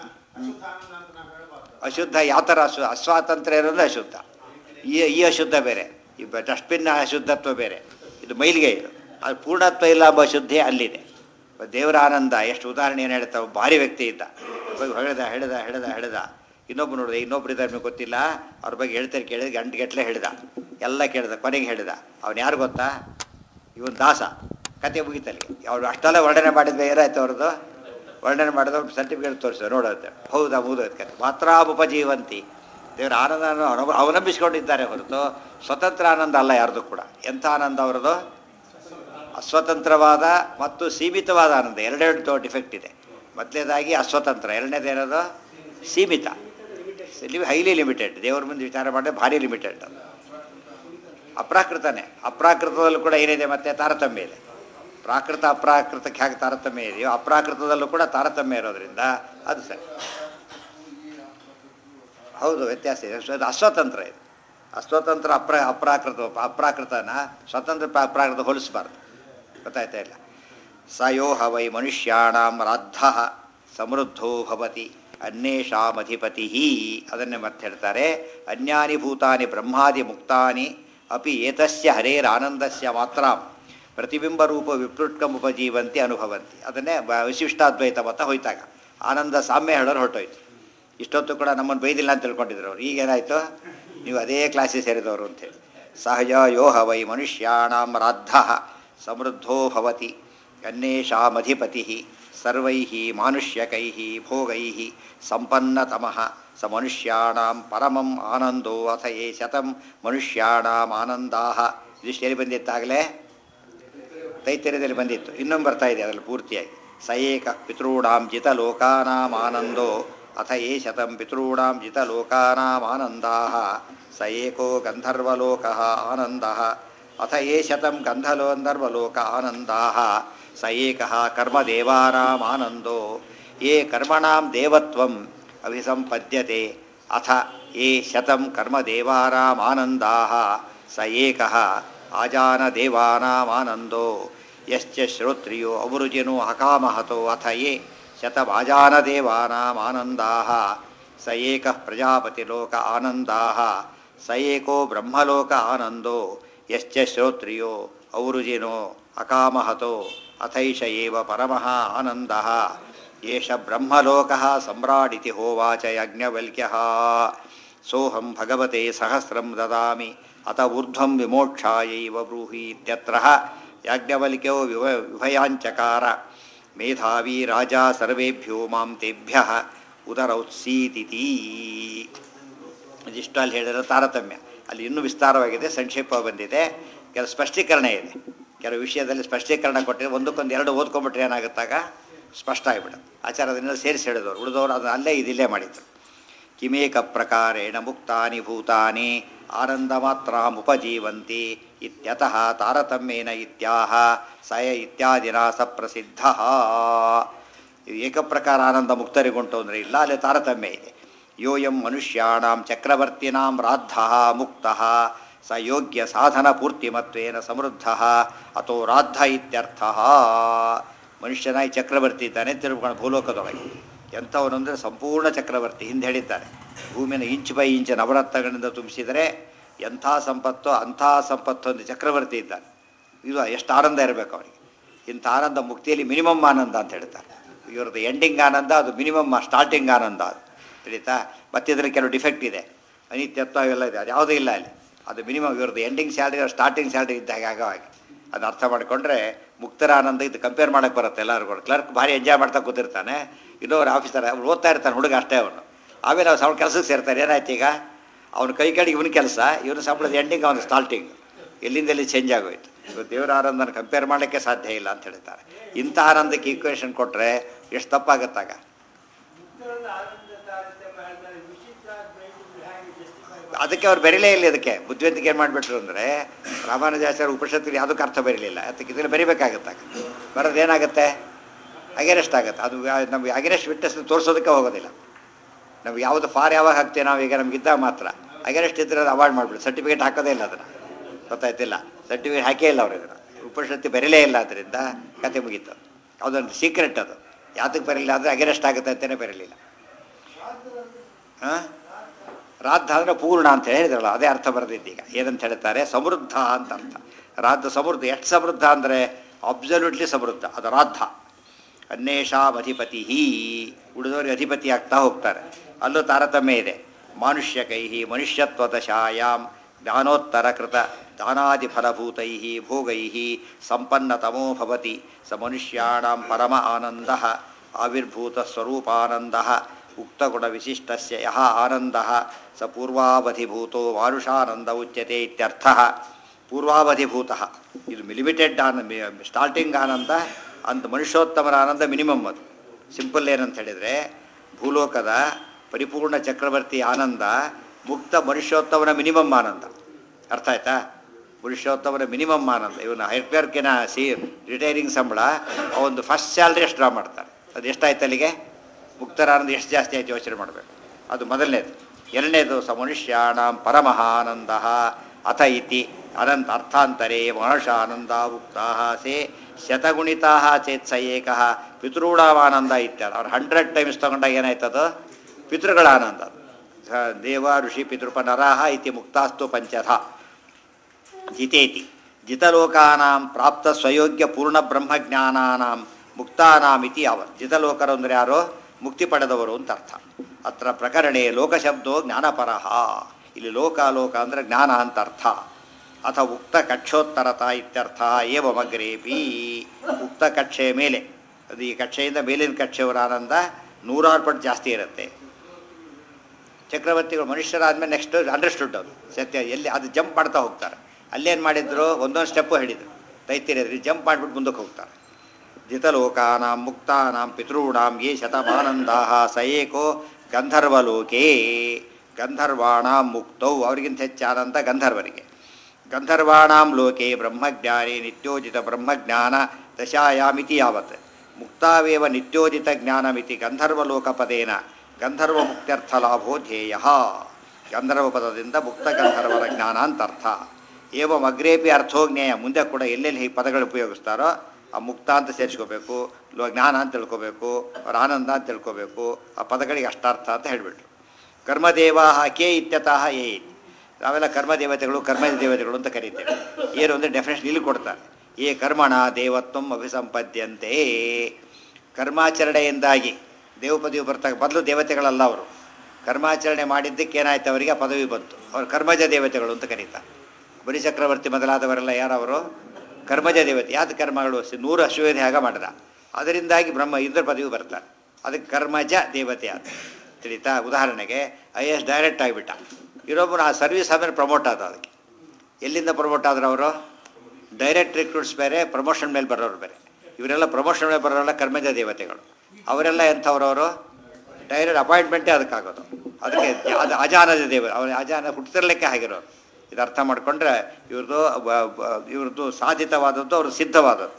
ಅಶುದ್ಧ ಯಾವ ಥರ ಅಶು ಅಸ್ವಾತಂತ್ರ್ಯ ಇರೋದು ಅಶುದ್ಧ. ಈ ಈ ಅಶುದ್ಧ ಬೇರೆ, ಈ ಡಸ್ಟ್ಬಿನ್ ಅಶುದ್ಧತ್ವ ಬೇರೆ, ಇದು ಮೈಲಿಗೆ ಇದು. ಅದು ಪೂರ್ಣತ್ವ ಇಲ್ಲ ಎಂಬ ಶುದ್ಧಿ ಅಲ್ಲಿದೆ. ದೇವರ ಆನಂದ ಎಷ್ಟು ಉದಾಹರಣೆ ಏನು ಹೇಳ್ತಾವೆ. ಭಾರಿ ವ್ಯಕ್ತಿ ಇದ್ದ, ಹೇಳ್ದ ಹೇಳ್ದ ಹೇಳ್ದ ಹೇಳ್ದ ಇನ್ನೊಬ್ಬ ನೋಡಿದೆ, ಇನ್ನೊಬ್ರು ಇದ್ದಾರೆ ನಿಮಗೆ ಗೊತ್ತಿಲ್ಲ, ಅವ್ರ ಬಗ್ಗೆ ಹೇಳ್ತಾರೆ ಕೇಳಿದ ಗಂಟೆ ಗಟ್ಟಲೆ ಹೇಳ್ದ, ಎಲ್ಲ ಕೇಳಿದ, ಕೊನೆಗೆ ಹೇಳಿದ ಅವ್ನು ಯಾರು ಗೊತ್ತಾ, ಇವನು ದಾಸ. ಕತೆ ಮುಗಿತಲ್ಲಿ ಅವ್ರು ಅಷ್ಟೆಲ್ಲ ವರ್ಣನೆ ಮಾಡಿದ್ವಿ, ಏನಾಯ್ತು ಅವ್ರದ್ದು ವರ್ಣನೆ ಮಾಡಿದವ್ರು ಸರ್ಟಿಫಿಕೇಟ್ ತೋರಿಸಿದ್ರು ನೋಡೋದು. ಹೌದಾ ಮುಗಿದೋದು ಕತೆ. ಮಾತ್ರಾಮುಪಜೀವಂತಿ. ದೇವರ ಆನಂದ ಅವಲಂಬಿಸ್ಕೊಂಡಿದ್ದಾರೆ ಹೊರತು ಸ್ವತಂತ್ರ ಆನಂದ ಅಲ್ಲ ಯಾರ್ದು ಕೂಡ. ಎಂಥ ಆನಂದ ಅವರದು? ಅಸ್ವತಂತ್ರವಾದ ಮತ್ತು ಸೀಮಿತವಾದ ಆನಂದ, ಎರಡೆರಡು ಡಿಫೆಕ್ಟ್ ಇದೆ. ಮೊದಲನೇದಾಗಿ ಅಸ್ವತಂತ್ರ, ಎರಡನೇದೇನದು ಸೀಮಿತ, ಹೈಲಿ ಲಿಮಿಟೆಡ್. ದೇವ್ರ ಮುಂದೆ ವಿಚಾರ ಮಾಡಿದ್ರೆ ಭಾರಿ ಲಿಮಿಟೆಡ್. ಅಪ್ರಾಕೃತನೇ. ಅಪ್ರಾಕೃತದಲ್ಲೂ ಕೂಡ ಏನಿದೆ ಮತ್ತೆ ತಾರತಮ್ಯ ಇದೆ. ಪ್ರಾಕೃತ ಅಪ್ರಾಕೃತಕ್ಕೆ ಹೇಗೆ ತಾರತಮ್ಯ ಇದೆಯೋ ಅಪ್ರಾಕೃತದಲ್ಲೂ ಕೂಡ ತಾರತಮ್ಯ ಇರೋದ್ರಿಂದ ಅದು ಸರಿ. ಹೌದು, ವ್ಯತ್ಯಾಸ ಇದೆ. ಅದು ಅಸ್ವತಂತ್ರ ಇದೆ. ಅಸ್ವತಂತ್ರ ಅಪ್ರ ಅಪ್ರಾಕೃತ ಅಪ್ರಾಕೃತನ ಸ್ವತಂತ್ರ ಅಪ್ರಾಕೃತ ಹೋಲಿಸಬಾರ್ದು. ಗೊತ್ತಾಯ್ತಾ ಇಲ್ಲ. ಸಯೋಹ ವೈ ಮನುಷ್ಯಾಣಾಂ ರಾದ್ಧ ಸಮೃದ್ಧೋ ಭವತಿ ಅನ್ಯೇಷಾಮಧಿಪತಿ. ಅದನ್ನೇ ಮತ್ತೆ ಹೇಳ್ತಾರೆ. ಅನ್ಯಾನಿ ಭೂತಾನಿ ಬ್ರಹ್ಮಾದಿ ಮುಕ್ತಾನಿ ಅಪಿ ಏತಸ್ಯ ಹರೇರಾನಂದಸ್ಯ ಮಾತ್ರ ಪ್ರತಿಬಿಂಬರೂಪ ವಿಪ್ಲುಟ್ಕಂ ಉಪಜೀವಂತಿ ಅನುಭವಂತಿ. ಅದನ್ನೇ ವಿಶಿಷ್ಟಾದ್ವೈತ ಮತ ಹೋಯ್ತಾಗ ಆನಂದ ಸಾಮ್ಯ ಹೇಳೋರು ಹೊರಟೋಯ್ತು. ಇಷ್ಟೊತ್ತು ಕೂಡ ನಮ್ಮನ್ನು ಬೈದಿಲ್ಲ ಅಂತ ತಿಳ್ಕೊಂಡಿದ್ರು ಅವ್ರು. ಈಗೇನಾಯಿತು, ನೀವು ಅದೇ ಕ್ಲಾಸಿಗೆ ಸೇರಿದವರು ಅಂತೇಳಿ. ಸಹಜ ಯೋಹ ವೈ ಮನುಷ್ಯಾಣಾಂ ರಾದ್ಧ ಸಮೃದ್ಧೋ ಭವತಿ ಅನ್ಯೇಷಾಮಧಿಪತಿ ಸರ್ವೈ ಮಾನುಷ್ಯಕೈ ಭೋಗೈ ಸಂಪನ್ನತಮಃ ಸ ಮನುಷ್ಯಾಣಾಂ ಪರಮಂ ಆನಂದೋ ಅಥ ಯೇ ಶತಂ ಮನುಷ್ಯಾಣಾಂ ಆನಂದಾ. ಇದಿಷ್ಟು ಎಲ್ಲಿ ಬಂದಿತ್ತಾಗಲೇ ತೈತರ್ಯದಲ್ಲಿ ಬಂದಿತ್ತು. ಇನ್ನೊಂದು ಬರ್ತಾ ಇದೆ ಅದರಲ್ಲಿ ಪೂರ್ತಿಯಾಗಿ. ಸ ಏಕ ಪಿತॄಣಾಂ ಜಿತಲೋಕಾನಾಂ ಆನಂದೋ ಅಥ ಯೇ ಶತಂ ಪಿತॄಣಾಂ ಜಿತಲೋಕಾನಾಂ ಆನಂದಾ. ಸ ಏಕೋ ಗಂಧರ್ವಲೋಕಃ ಆನಂದಃ ಅಥ ಯೇ ಶತಂ ಗಂಧರ್ವಲೋಕ ಆನಂದಾ. ಸ ಏಕಃ ಕರ್ಮದೇವಾನಾಂ ಆನಂದೋ ಯೇ ಕರ್ಮಣಾಂ ದೇವತ್ವಂ ಅಭಿಸಂಪದ್ಯತೆ ಅಥ ಯೇ ಶತಂ ಕರ್ಮದೇವಾನಾಂ ಆನಂದಾ. ಸ ಏಕಃ ಆಜಾನದೇವಾನಾಂ ಆನಂದೋ ಯಶ್ಚ ಶ್ರೋತ್ರಿಯೋ ಅಮೃಜಿನೋ ಅಕಾಮಹತೋ ಅಥ ಯೇ ಶತಂ ಆಜಾನದೇವಾನಾಂ ಆನಂದಾ. ಸ ಏಕಃ ಪ್ರಜಾಪತಿಲೋಕ ಆನಂದಾ. ಸ ಏಕೋ ಬ್ರಹ್ಮಲೋಕ ಆನಂದೋ ಯಶ್ಚ ಶ್ರೋತ್ರಿಯೋ ಔರುಜಿನೋ ಅಕಾಮಹತೋ ಅಥೈಷ ಏವ ಪರಮಃ ಆನಂದಃ. ಏಷ ಬ್ರಹ್ಮಲೋಕಃ ಸಮ್ರಾಡಿತಿ ಹೋವಾಚ ಯಾಜ್ಞವಲ್ಕ್ಯಃ. ಸೋಹಂ ಭಗವತೆ ಸಹಸ್ರಂ ದದಾಮಿ ಅತ ಊರ್ಧ್ವಂ ವಿಮೋಕ್ಷಾಯೈವ ಬ್ರೂಹಿ ಇತ್ಯತ್ರ ಯಾಜ್ಞವಲ್ಕ್ಯೋ ವಿವ ವಿಭಯಾಂಚಕಾರ. ಮೇಧಾವಿ ರಾಜ ಸರ್ವೇಭ್ಯೋ ಮಾಂ ತೇಭ್ಯಃ ಉದರೌತ್ಸೀತಿತಿ. ಇದಿಷ್ಟು ಅಲ್ಲಿ ಹೇಳಿರೋ ತಾರತಮ್ಯ. ಅಲ್ಲಿ ಇನ್ನೂ ವಿಸ್ತಾರವಾಗಿದೆ, ಸಂಕ್ಷೇಪ ಬಂದಿದೆ, ಕೆಲವು ಸ್ಪಷ್ಟೀಕರಣ ಇದೆ. ಕೆಲವು ವಿಷಯದಲ್ಲಿ ಸ್ಪಷ್ಟೀಕರಣ ಕೊಟ್ಟಿದೆ. ಒಂದಕ್ಕೊಂದು ಎರಡು ಓದ್ಕೊಂಡ್ಬಿಟ್ರೆ ಏನಾಗುತ್ತಾಗ ಸ್ಪಷ್ಟ ಆಗಿಬಿಡುತ್ತೆ. ಆಚಾರದಿಂದ ಸೇರಿಸಿ ಹೇಳಿದವರು, ಉಳಿದವರು ಅದನ್ನು ಅಲ್ಲೇ ಇದಿಲ್ಲೇ ಮಾಡಿದ್ರು. ಕಿಮೇಕ ಪ್ರಕಾರೇಣ ಮುಕ್ತಾನಿ ಭೂತಾನಿ ಆನಂದ ಮಾತ್ರ ಉಪಜೀವಂತಿ ಇತ್ಯತಃ ತಾರತಮ್ಯೇನ ಇತ್ಯಾಹ ಸಯ ಇತ್ಯಾದಿನ ಸಪ್ರಸಿದ್ಧ. ಇದು ಏಕಪ್ರಕಾರ ಆನಂದ ಮುಕ್ತರಿಗುಂಟು ಅಂದರೆ ಇಲ್ಲ, ಅಲ್ಲಿ ತಾರತಮ್ಯ ಇದೆ. ಯೋಯಂ ಮನುಷ್ಯಾಣಾಂ ಚಕ್ರವರ್ತಿನಾಂ ರಾದ್ಧ ಮುಕ್ತ ಸ ಯೋಗ್ಯ ಸಾಧನ ಪೂರ್ತಿಮತ್ವೇನ ಸಮೃದ್ಧ ಅಥೋ ರಾದ್ಧ ಇತ್ಯರ್ಥ. ಮನುಷ್ಯನಾಗಿ ಚಕ್ರವರ್ತಿ ಇದ್ದಾನೆ ತಿರುಗಿಕೊಂಡು ಭೂಲೋಕದೊಳಗೆ. ಎಂಥವನು ಅಂದರೆ ಸಂಪೂರ್ಣ ಚಕ್ರವರ್ತಿ. ಹಿಂದೆ ಹೇಳಿದ್ದಾರೆ, ಭೂಮಿನ ಇಂಚು ಬೈ ಇಂಚು ನವರತ್ನಗಳಿಂದ ತುಂಬಿಸಿದರೆ ಎಂಥ ಸಂಪತ್ತು ಅಂಥ ಸಂಪತ್ತು ಒಂದು ಚಕ್ರವರ್ತಿ ಇದ್ದಾನೆ. ಇದು ಎಷ್ಟು ಆನಂದ ಇರಬೇಕು ಅವನಿಗೆ. ಇಂಥ ಆನಂದ ಮುಕ್ತಿಯಲ್ಲಿ ಮಿನಿಮಮ್ ಆನಂದ ಅಂತ ಹೇಳ್ತಾರೆ. ಇವ್ರದ್ದು ಎಂಡಿಂಗ್ ಆನಂದ, ಅದು ಮಿನಿಮಮ್ ಸ್ಟಾರ್ಟಿಂಗ್ ಆನಂದ. ಅದು ತಿಳಿತಾ. ಮತ್ತಿದ್ರಲ್ಲಿ ಕೆಲವು ಡಿಫೆಕ್ಟ್ ಇದೆ, ಅನಿತ್ಯತ್ವ ಇವೆಲ್ಲ ಇದೆ, ಅದು ಯಾವುದೂ ಇಲ್ಲ ಅಲ್ಲಿ. ಅದು ಮಿನಿಮಮ್ ಇವ್ರದ್ದು ಎಂಡಿಂಗ್ ಸ್ಯಾಲ್ರಿ ಸ್ಟಾರ್ಟಿಂಗ್ ಸ್ಯಾಲ್ರಿ ಇದ್ದಾಗ ಆಗೋ ಹಾಗೆ. ಅದನ್ನ ಅರ್ಥ ಮಾಡಿಕೊಂಡ್ರೆ ಮುಕ್ತರ ಆನಂದ ಇದು ಕಂಪೇರ್ ಮಾಡೋಕ್ಕೆ ಬರುತ್ತೆ ಎಲ್ಲರಿಗೂ. ಕ್ಲರ್ಕ್ ಭಾರಿ ಎಂಜಾಯ್ ಮಾಡ್ತಾ ಕೂತಿರ್ತಾನೆ, ಇನ್ನೊಬ್ರು ಆಫೀಸರ್ ಅವ್ರು ಓದ್ತಾ ಇರ್ತಾನೆ, ಹುಡುಗ ಅಷ್ಟೇ ಅವನು. ಆಮೇಲೆ ಅವ್ರು ಅವ್ನ ಕೆಲಸಕ್ಕೆ ಸೇರ್ತಾರೆ. ಏನಾಯ್ತು ಈಗ, ಅವ್ನ ಕೈ ಕಡೆಗೆ ಇವನ ಕೆಲಸ, ಇವನು ಸಂಬಳದ ಎಂಡಿಂಗ್ ಅವನು ಸ್ಟಾರ್ಟಿಂಗ್. ಎಲ್ಲಿಂದೆಲ್ಲಿ ಚೇಂಜ್ ಆಗೋಯ್ತು. ಇವಾಗ ದೇವರ ಆನಂದನ ಕಂಪೇರ್ ಮಾಡೋಕ್ಕೆ ಸಾಧ್ಯ ಇಲ್ಲ ಅಂತ ಹೇಳ್ತಾರೆ. ಇಂಥ ಆನಂದಕ್ಕೆ ಈಕ್ವೇಷನ್ ಕೊಟ್ಟರೆ ಎಷ್ಟು ತಪ್ಪಾಗತ್ತಾಗ. ಅದಕ್ಕೆ ಅವ್ರು ಬೆರೀಲೇ ಇಲ್ಲ. ಇದಕ್ಕೆ ಬುದ್ಧಿವಂತಿಕೆ ಏನು ಮಾಡಿಬಿಟ್ರು ಅಂದರೆ, ರಾಮಾನುಜಾಚಾರ್ಯ ಉಪನಿಷತ್ತಿಗೆ ಯಾವುದಕ್ಕೆ ಅರ್ಥ ಬರೀಲಿಲ್ಲ. ಅದಕ್ಕೆ ಇದನ್ನು ಬರಿಬೇಕಾಗತ್ತಾಗ. ಬರೋದೇನಾಗುತ್ತೆ, ಅಗೇನೆಸ್ಟ್ ಆಗುತ್ತೆ. ಅದು ನಮಗೆ ಅಗೇನೆಸ್ಟ್ ವಿಟ್ನೆಸ್ ತೋರಿಸೋದಕ್ಕೆ ಹೋಗೋದಿಲ್ಲ. ನಮ್ಗೆ ಯಾವುದು ಫಾರ್ ಯಾವಾಗ ಹಾಕ್ತೀವಿ ನಾವು ಈಗ ನಮಗಿದ್ದಾಗ ಮಾತ್ರ ಅಗೇನೆಸ್ಟ್ ಇದ್ರೆ ಅದು ಅವಾಯ್ಡ್ ಮಾಡಿಬಿಡು. ಸರ್ಟಿಫಿಕೇಟ್ ಹಾಕೋದೇ ಇಲ್ಲ ಅದನ್ನು, ಗೊತ್ತಾಯ್ತಿಲ್ಲ, ಸರ್ಟಿಫಿಕೇಟ್ ಹಾಕೇ ಇಲ್ಲ ಅವ್ರು ಇದನ್ನು, ಉಪನಿಷತ್ತು ಬರೀಲೇ ಇಲ್ಲ, ಅದರಿಂದ ಕತೆ ಮುಗೀತು. ಅದೊಂದು ಸೀಕ್ರೆಟ್, ಅದು ಯಾತಕ್ಕೆ ಬರಲಿಲ್ಲ ಅಂದರೆ ಅಗೇನೆಸ್ಟ್ ಆಗುತ್ತೆ ಅಂತಲೇ ಬರಲಿಲ್ಲ. ಹಾಂ, ರಾದ್ಧ ಅಂದರೆ ಪೂರ್ಣ ಅಂತ ಹೇಳಿದ್ರಲ್ಲ, ಅದೇ ಅರ್ಥ ಬರೆದಿದ್ದೀಗ. ಏನಂತ ಹೇಳ್ತಾರೆ, ಸಮೃದ್ಧ ಅಂತ ಅರ್ಥ. ರಾದ್ಧ ಸಮೃದ್ಧ, ಎಷ್ಟು ಸಮೃದ್ಧ ಅಂದರೆ ಅಬ್ಸಲ್ಯೂಟ್ಲಿ ಸಮೃದ್ಧ, ಅದು ರಾದ್ಧ. ಅನ್ಯೇಷಾಂ ಅಧಿಪತಿ, ಉಳಿದವರಿಗೆ ಅಧಿಪತಿ ಆಗ್ತಾ ಹೋಗ್ತಾರೆ. ಅಲ್ಲೂ ತಾರತಮ್ಯ ಇದೆ. ಮಾನುಷ್ಯಕೈ ಮನುಷ್ಯತ್ವದಶಾಯಾಮ್ ಜ್ಞಾನೋತ್ತರ ಕೃತ ದಾನಾದಿ ಫಲಭೂತೈ ಭೋಗೈ ಸಂಪನ್ನತಮೋ ಭವತಿ ಸ ಮನುಷ್ಯಾಣಾಂ ಪರಮ ಆನಂದ ಆವಿರ್ಭೂತ ಸ್ವರೂಪಾನಂದ ಉಕ್ತಗುಣ ವಿಶಿಷ್ಟಸ್ಯ ಯಹ ಆನಂದ ಸ ಪೂರ್ವಾವಧಿಭೂತೋ ಮಾನುಷಾನಂದ ಉಚ್ಯತೆ ಇತ್ಯರ್ಥಃ. ಪೂರ್ವಾವಧಿಭೂತಃ ಇದು ಲಿಮಿಟೆಡ್ ಆನಂದ, ಸ್ಟಾರ್ಟಿಂಗ್ ಆನಂದ ಅಂತ ಮನುಷ್ಯೋತ್ತಮರ ಆನಂದ ಮಿನಿಮಮ್. ಅದು ಸಿಂಪಲ್. ಏನಂತ ಹೇಳಿದರೆ ಭೂಲೋಕದ ಪರಿಪೂರ್ಣ ಚಕ್ರವರ್ತಿ ಆನಂದ ಮುಕ್ತ ಮನುಷ್ಯೋತ್ತಮನ ಮಿನಿಮಮ್ ಆನಂದ. ಅರ್ಥ ಆಯ್ತಾ? ಮನುಷ್ಯೋತ್ತಮನ ಮಿನಿಮಮ್ ಆನಂದ. ಇವನು ಹೈರ್ಕ್ಲರ್ಕಿನ ಸಿ ರಿಟೈರಿಂಗ್ ಸಂಬಳ ಒಂದು ಫಸ್ಟ್ ಸ್ಯಾಲ್ರಿ ಎಷ್ಟು ಡ್ರಾ ಮಾಡ್ತಾರೆ, ಅದು ಎಷ್ಟಾಯ್ತು ಅಲ್ಲಿಗೆ? ಮುಕ್ತರ ಆನಂದ ಎಷ್ಟು ಜಾಸ್ತಿ ಆಯ್ತು ಯೋಚನೆ ಮಾಡಬೇಕು. ಅದು ಮೊದಲನೇದು. ಎರಡನೇದು ಸ ಮನುಷ್ಯಾಣಾಂ ಪರಮಃ ಆನಂದ ಅಥ ಇತಿ ಅನಂತ ಅರ್ಥಾಂತರೇ ಮನುಷ ಆನಂದ ಉಕ್ತಾ ಸೇ ಶತಗುಣಿತಾ ಚೇತ್ ಸ ಏಕಃ ಪಿತೃಣಾವಾನಂದ ಇತ್ಯಾದ. ಅವ್ರು ಹಂಡ್ರೆಡ್ ಟೈಮ್ಸ್ ತೊಗೊಂಡಾಗ ಏನಾಯ್ತದು? ಪಿತೃಗಳ ಆನಂದ. ದೇವ ಋಷಿ ಪಿತೃಪ ನರಾಹ ಇತಿ ಮುಕ್ತಾಸ್ತು ಪಂಚಧ ಜಿತೇತಿ ಜಿತಲೋಕಾನಾಂ ಪ್ರಾಪ್ತ ಸ್ವಯೋಗ್ಯ ಪೂರ್ಣ ಬ್ರಹ್ಮಜ್ಞಾನಾನಾಂ ಮುಕ್ತಾನಾಂ ಇತಿ ಯಾವತ್. ಜಿತಲೋಕರು ಅಂದರೆ ಯಾರು? ಮುಕ್ತಿ ಪಡೆದವರು ಅಂತ ಅರ್ಥ. ಅತ್ರ ಪ್ರಕರಣೆ ಲೋಕಶಬ್ದೋ ಜ್ಞಾನಪರಃ. ಇಲ್ಲಿ ಲೋಕ ಲೋಕ ಅಂದರೆ ಜ್ಞಾನ ಅಂತ ಅರ್ಥ. ಅಥ ಉಕ್ತ ಕಕ್ಷೋತ್ತರತ ಇತ್ಯರ್ಥ. ಏವಮಗ್ರೇಪಿ ಉಕ್ತ ಕಕ್ಷೆಯ ಮೇಲೆ, ಅದು ಈ ಕಕ್ಷೆಯಿಂದ ಮೇಲಿನ ಕಕ್ಷೆಯವರ ಆನಂದ ನೂರಾರು ಪಟ್ಟು ಜಾಸ್ತಿ ಇರುತ್ತೆ. ಚಕ್ರವರ್ತಿಗಳು ಮನುಷ್ಯರಾದ್ಮೇಲೆ ನೆಕ್ಸ್ಟ್ ಅಂಡರ್ಸ್ಟುಡ್ ಅವರು ಸತ್ಯ ಎಲ್ಲಿ ಅದು ಜಂಪ್ ಮಾಡ್ತಾ ಹೋಗ್ತಾರೆ. ಅಲ್ಲೇನು ಮಾಡಿದ್ರು, ಒಂದೊಂದು ಸ್ಟೆಪ್ಪು ಹೇಳಿದರು. ದೈತ್ಯರಿದ್ರಿ ಜಂಪ್ ಮಾಡಿಬಿಟ್ಟು ಮುಂದಕ್ಕೆ ಹೋಗ್ತಾರೆ. ಜಿತಲೋಕಾನಾಂ ಮುಕ್ತಾನಾಂ ಪಿತॄಣಾಂ ಯೇ ಶತಮಾನಂದಾ ಸ ಏಕೋ ಗಂಧರ್ವಲೋಕೇ. ಗಂಧರ್ವಾಣಾಂ ಮುಕ್ತೌ, ಅವರಿಗಿಂತ ಹೆಚ್ಚು ಆನಂದ ಗಂಧರ್ವರಿಗೆ. ಗಂಧರ್ವಾಣಾಂ ಲೋಕೆ ಬ್ರಹ್ಮಜ್ಞಾನೇ ನಿತ್ಯೋಜಿತ ಬ್ರಹ್ಮಜ್ಞಾನ ದಶಾಯಾಮಿತಿ ಯಾವತ್. ಮುಕ್ತಾವೇವ ನಿತ್ಯೋಜಿತ ಜ್ಞಾನಮಿತಿ ಗಂಧರ್ವಲೋಕಪದೇನ ಗಂಧರ್ವ ಮುಕ್ತ್ಯರ್ಥ ಲಾಭೋ ಧ್ಯೇಯ. ಗಂಧರ್ವ ಪದದಿಂದ ಮುಕ್ತ ಗಂಧರ್ವರ ಜ್ಞಾನ ಅಂತ ಅರ್ಥ. ಏವಂ ಅಗ್ರೇಪಿ ಅರ್ಥೋಜ್ಞೇಯ. ಮುಂದೆ ಕೂಡ ಎಲ್ಲೆಲ್ಲಿ ಈ ಪದಗಳು ಉಪಯೋಗಿಸ್ತಾರೋ ಆ ಮುಕ್ತ ಅಂತ ಸೇರಿಸ್ಕೋಬೇಕು, ಲೋ ಜ್ಞಾನ ಅಂತ ತಿಳ್ಕೋಬೇಕು, ಅವ್ರ ಆನಂದ ಅಂತ ತಿಳ್ಕೋಬೇಕು. ಆ ಪದಗಳಿಗೆ ಅಷ್ಟಾರ್ಥ ಅಂತ ಹೇಳಿಬಿಟ್ರು. ಕರ್ಮದೇವಾ ಕೆ ಇತ್ಯತಃ ಏ ಇತಿ. ನಾವೆಲ್ಲ ಕರ್ಮದೇವತೆಗಳು ಕರ್ಮಜ ದೇವತೆಗಳು ಅಂತ ಕರೀತೇವೆ. ಏನು ಅಂದರೆ ಡೆಫಿನೇಷನ್ ಇಲ್ಲಿ ಕೊಡ್ತಾರೆ. ಏ ಕರ್ಮಣ ದೇವತ್ವಂ ಅಭಿಸಂಪದ್ಯಂತೆ. ಕರ್ಮಾಚರಣೆಯಿಂದಾಗಿ ದೇವ ಪದವಿ ಬರ್ತಾಗ ಮೊದಲು ದೇವತೆಗಳಲ್ಲ ಅವರು. ಕರ್ಮಾಚರಣೆ ಮಾಡಿದ್ದಕ್ಕೆ ಏನಾಯ್ತು, ಅವರಿಗೆ ಪದವಿ ಬಂತು. ಅವರು ಕರ್ಮಜ ದೇವತೆಗಳು ಅಂತ ಕರೀತಾರೆ. ಬಲಿ ಚಕ್ರವರ್ತಿ ಮೊದಲಾದವರೆಲ್ಲ ಯಾರವರು? ಕರ್ಮಜ ದೇವತೆ. ಯಾವ್ದು ಕರ್ಮಗಳು? ನೂರು ಅಶ್ವಮೇಧ ಯಾಗ ಮಾಡಿದ, ಅದರಿಂದಾಗಿ ಬ್ರಹ್ಮ ಇಂದ್ರ ಪದವಿ ಬರ್ತಾರೆ. ಅದಕ್ಕೆ ಕರ್ಮಜ ದೇವತೆ ಅಂತ ತಿಳಿತಾ. ಉದಾಹರಣೆಗೆ ಐ ಎಸ್ ಡೈರೆಕ್ಟ್ ಆಗಿಬಿಟ್ಟ, ಇನ್ನೊಬ್ಬರು ಆ ಸರ್ವಿಸ್ ಆದಮೇಲೆ ಪ್ರಮೋಟ್ ಆದ. ಅದಕ್ಕೆ ಎಲ್ಲಿಂದ ಪ್ರಮೋಟ್ ಆದ್ರೆ ಅವರು? ಡೈರೆಕ್ಟ್ ರಿಕ್ರೂಟ್ಸ್ ಬೇರೆ, ಪ್ರಮೋಷನ್ ಮೇಲೆ ಬರೋರು ಬೇರೆ. ಇವರೆಲ್ಲ ಪ್ರಮೋಷನ್ ಮೇಲೆ ಬರೋರೆಲ್ಲ ಕರ್ಮಜ ದೇವತೆಗಳು. ಅವರೆಲ್ಲ ಎಂಥವ್ರವರು? ಡೈರೆಕ್ಟ್ ಅಪಾಯಿಂಟ್ಮೆಂಟೇ ಅದಕ್ಕಾಗೋದು. ಅದಕ್ಕೆ ಅದು ಅಜಾನದ ದೇವ, ಅವ್ರ ಅಜಾನ ಹುಟ್ಟಿತಿರ್ಲಿಕ್ಕೆ ಆಗಿರೋರು. ಇದು ಅರ್ಥ ಮಾಡಿಕೊಂಡ್ರೆ ಇವ್ರದ್ದು ಇವ್ರದ್ದು ಸಾಧಿತವಾದದ್ದು, ಅವ್ರದ್ದು ಸಿದ್ಧವಾದದ್ದು.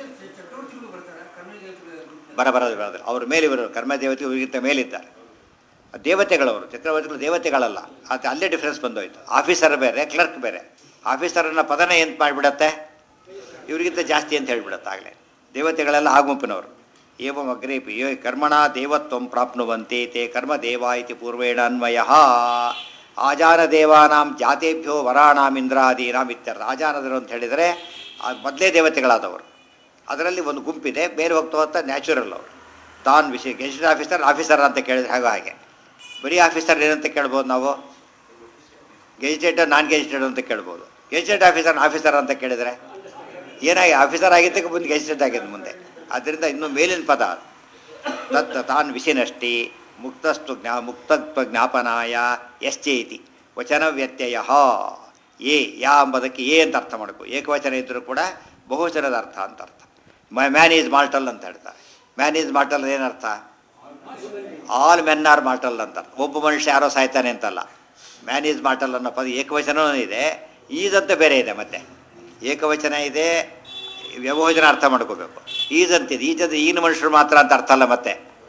ಬರಬರೋದು ಬರೋದು ಅವ್ರ ಮೇಲೆ ಇವರು ಕರ್ಮದೇವತೆ ಇವರಿಗಿಂತ ಮೇಲಿದ್ದಾರೆ. ದೇವತೆಗಳವರು, ಚಕ್ರವರ್ತಿಗಳು ದೇವತೆಗಳಲ್ಲ. ಅದು ಅಲ್ಲೇ ಡಿಫ್ರೆನ್ಸ್ ಬಂದೋಯ್ತು. ಆಫೀಸರ್ ಬೇರೆ, ಕ್ಲರ್ಕ್ ಬೇರೆ. ಆಫೀಸರನ್ನ ಪದನ ಎಂತ ಮಾಡಿಬಿಡತ್ತೆ, ಇವರಿಗಿಂತ ಜಾಸ್ತಿ ಅಂತ ಹೇಳಿಬಿಡತ್ತೆ. ಆಗಲೇ ದೇವತೆಗಳೆಲ್ಲ ಆಗುಂಪಿನವರು. ಏವಂ ಅಗ್ರೇಪಿ ಕರ್ಮಣ ದೇವತ್ವಂ ಪ್ರಾಪ್ನುವಂತೆ ತೇ ಕರ್ಮದೇವ ಇತಿ ಪೂರ್ವೇಣ ಅನ್ವಯ. ಆಜಾನ ದೇವಾನಾಂ ಜಾತೇಭ್ಯೋ ವರಾಣಾಂ ಇಂದ್ರಾದೀನಾಂ ಇತ್ಯರ್ಥ. ಆಜಾನದರು ಅಂತ ಹೇಳಿದರೆ ಮೊದಲೇ ದೇವತೆಗಳಾದವರು. ಅದರಲ್ಲಿ ಒಂದು ಗುಂಪಿದೆ, ಬೇರೆ ಹೋಗ್ತಾ ಹೋಗ್ತಾ ನ್ಯಾಚುರಲ್ ಅವರು. ತಾನು ವಿಷಯ ಗೆಜೆಟೆಡ್ ಆಫೀಸರ್ ಆಫೀಸರ್ ಅಂತ ಕೇಳಿದ್ರೆ ಹಾಗೋ ಹಾಗೆ. ಬರೀ ಆಫೀಸರ್ ಏನಂತ ಕೇಳ್ಬೋದು ನಾವು? ಗೆಜೆಟೆಡ್ ನಾನ್ ಗೆಜೆಟೆಡ್ ಅಂತ ಕೇಳ್ಬೋದು. ಗೆಜೆಟೆಡ್ ಆಫೀಸರ್ ಆಫೀಸರ್ ಅಂತ ಕೇಳಿದರೆ ಏನಾಗಿ ಆಫೀಸರ್ ಆಗಿದ್ದಕ್ಕೆ ಮುಂದೆ ಗೆಜೆಟೆಡ್ ಆಗಿದ್ದು ಮುಂದೆ. ಆದ್ದರಿಂದ ಇನ್ನೂ ಮೇಲಿನ ಪದ ತತ್ ತಾನ್ ವಿಷಿನಷ್ಟಿ ಮುಕ್ತಸ್ತು ಜ್ಞಾ ಮುಕ್ತತ್ವ ಜ್ಞಾಪನಾಯ ಯಶ್ಚೇತಿ ವಚನ ವ್ಯತ್ಯಯ. ಏ ಯಾ ಎಂಬುದಕ್ಕೆ ಏ ಅಂತ ಅರ್ಥ ಮಾಡಬೇಕು. ಏಕವಚನ ಇದ್ದರೂ ಕೂಡ ಬಹುವಚನದ ಅರ್ಥ ಅಂತ ಅರ್ಥ. ಮ್ಯಾನ್ ಈಸ್ ಮಾರ್ಟಲ್ ಅಂತ ಹೇಳ್ತಾರೆ. ಮ್ಯಾನ್ ಈಸ್ ಮಾರ್ಟಲ್ ಏನರ್ಥ? ಆಲ್ ಮೆನ್ ಆರ್ ಮಾರ್ಟಲ್ ಅಂತ. ಒಬ್ಬ ಮನುಷ್ಯ ಯಾರೋ ಸಾಯ್ತಾನೆ ಅಂತಲ್ಲ. ಮ್ಯಾನ್ ಈಸ್ ಮಾರ್ಟಲ್ ಅನ್ನೋ ಪದ ಏಕವಚನವೂ ಇದೆ, ಈಜಂತ ಬೇರೆ ಇದೆ. ಮತ್ತೆ ಏಕವಚನ ಇದೆ, ವ್ಯವಭೋಜನ ಅರ್ಥ ಮಾಡ್ಕೋಬೇಕು. ಈಜಂತಿದೆ, ಈಜಂತ ಈಗಿನ ಮನುಷ್ಯರು ಮಾತ್ರ ಅಂತ ಅರ್ಥ ಅಲ್ಲ. ಮತ್ತೆ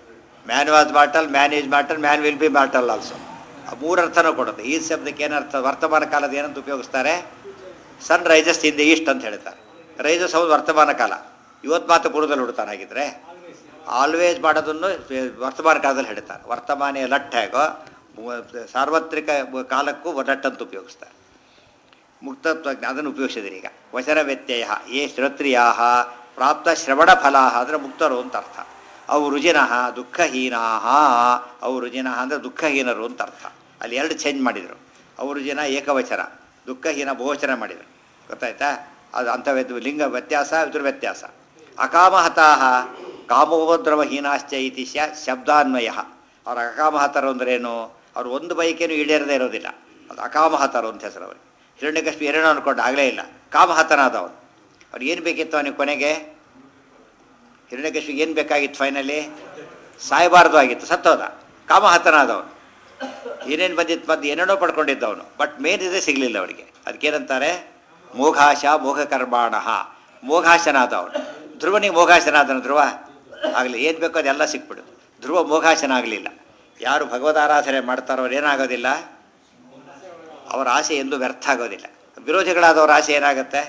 man was mortal, man is mortal, man will be mortal also. ಆ ಮೂರು ಅರ್ಥನೂ ಕೊಡುತ್ತೆ. ಈ ಶಬ್ದಕ್ಕೆ ಏನರ್ಥ? ವರ್ತಮಾನ ಕಾಲದ ಏನಂತ ಉಪಯೋಗಿಸ್ತಾರೆ? Sun rises in the east ಅಂತ ಹೇಳ್ತಾರೆ. ರೈಸಸ್ ಹೌದು ವರ್ತಮಾನ ಕಾಲ. ಇವತ್ತು ಮಾತ್ರ ಪೂರ್ವದಲ್ಲಿ ಹುಡ್ತಾನೆ ಹಾಗಿದ್ರೆ ಆಲ್ವೇಸ್ ಮಾಡೋದನ್ನು ವರ್ತಮಾನ ಕಾಲದಲ್ಲಿ ಹೇಳ್ತಾರೆ. ವರ್ತಮಾನ ಲಟ್ ಹೇಗೋ ಸಾರ್ವತ್ರಿಕ ಕಾಲಕ್ಕೂ ಲಟ್ ಅಂತ ಉಪಯೋಗಿಸ್ತಾರೆ. ಮುಕ್ತತ್ವ ಅದನ್ನು ಉಪಯೋಗಿಸಿದ್ರಿ. ಈಗ ವಚನ ವ್ಯತ್ಯಯ ಯೇ ಶ್ರೋತ್ರಿಯಾ ಪ್ರಾಪ್ತ ಶ್ರವಣ ಫಲಾ ಅಂದರೆ ಮುಕ್ತರು ಅಂತ ಅರ್ಥ. ಅವು ರುಜಿನಃ ದುಃಖಹೀನಾ, ಅವು ರುಜಿನಃ ಅಂದರೆ ದುಃಖಹೀನರು ಅಂತ ಅರ್ಥ. ಅಲ್ಲಿ ಎರಡು ಚೇಂಜ್ ಮಾಡಿದರು. ಅವು ರುಜಿನ ಏಕವಚನ, ದುಃಖಹೀನ ಬಹುವಚನ ಮಾಡಿದರು. ಗೊತ್ತಾಯ್ತಾ? ಅದು ಅಂಥ ಲಿಂಗ ವ್ಯತ್ಯಾಸ, ಇದ್ರ ವ್ಯತ್ಯಾಸ. ಅಕಾಮಹತಾಹ ಕಾಮೋಪದ್ರವಹೀನಾಶ್ಚ ಇತಿ ಶಬ್ದಾನ್ವಯ. ಅವ್ರ ಅಕಾಮಹತರು ಅಂದ್ರೇನು? ಅವ್ರು ಒಂದು ಬೈಕೇನು ಈಡೇರದೇ ಇರೋದಿಲ್ಲ. ಅದು ಅಕಾಮಹತರು ಅಂತ ಹೆಸರು ಅವ್ರಿಗೆ. ಹಿರಣ್ಯಕಶ್ಯಪ ಏನೇನೋ ಅಂದ್ಕೊಂಡು ಆಗಲೇ ಇಲ್ಲ, ಕಾಮಹತನಾದವನು. ಅವ್ರು ಏನು ಬೇಕಿತ್ತು ಅವನಿಗೆ ಕೊನೆಗೆ? ಹಿರಣ್ಯಕಶ್ಯಪಿಗೆ ಏನು ಬೇಕಾಗಿತ್ತು ಫೈನಲಿ? ಸಾಯಬಾರ್ದು ಆಗಿತ್ತು, ಸತ್ತೋದ. ಕಾಮಹತನಾದವನು. ಏನೇನು ಬಂದಿತ್ತು ಬಂದು ಏನೇನೋ ಪಡ್ಕೊಂಡಿದ್ದವನು. ಬಟ್ ಮೇನ್ ಇದೇ ಸಿಗಲಿಲ್ಲ ಅವರಿಗೆ. ಅದಕ್ಕೇನಂತಾರೆ? ಮೋಘಾಶ ಮೋಘಕರ್ಮಾಣ. ಮೋಘಾಶನಾದವನು. ಧ್ರುವನಿಗೆ ಮೋಘಾಶನಾದನು. ಧ್ರುವ ಆಗಲಿ, ಏನು ಬೇಕೋ ಅದೆಲ್ಲ ಸಿಕ್ಬಿಡು. ಧ್ರುವ ಮೋಘಾಶನ ಆಗಲಿಲ್ಲ. ಯಾರು ಭಗವದಾರಾಧನೆ ಮಾಡ್ತಾರೋ ಅವ್ರು ಏನಾಗೋದಿಲ್ಲ, ಅವರ ಆಸೆ ಎಂದೂ ವ್ಯರ್ಥ ಆಗೋದಿಲ್ಲ. ವಿರೋಧಿಗಳಾದವ್ರ ಆಸೆ ಏನಾಗುತ್ತೆ?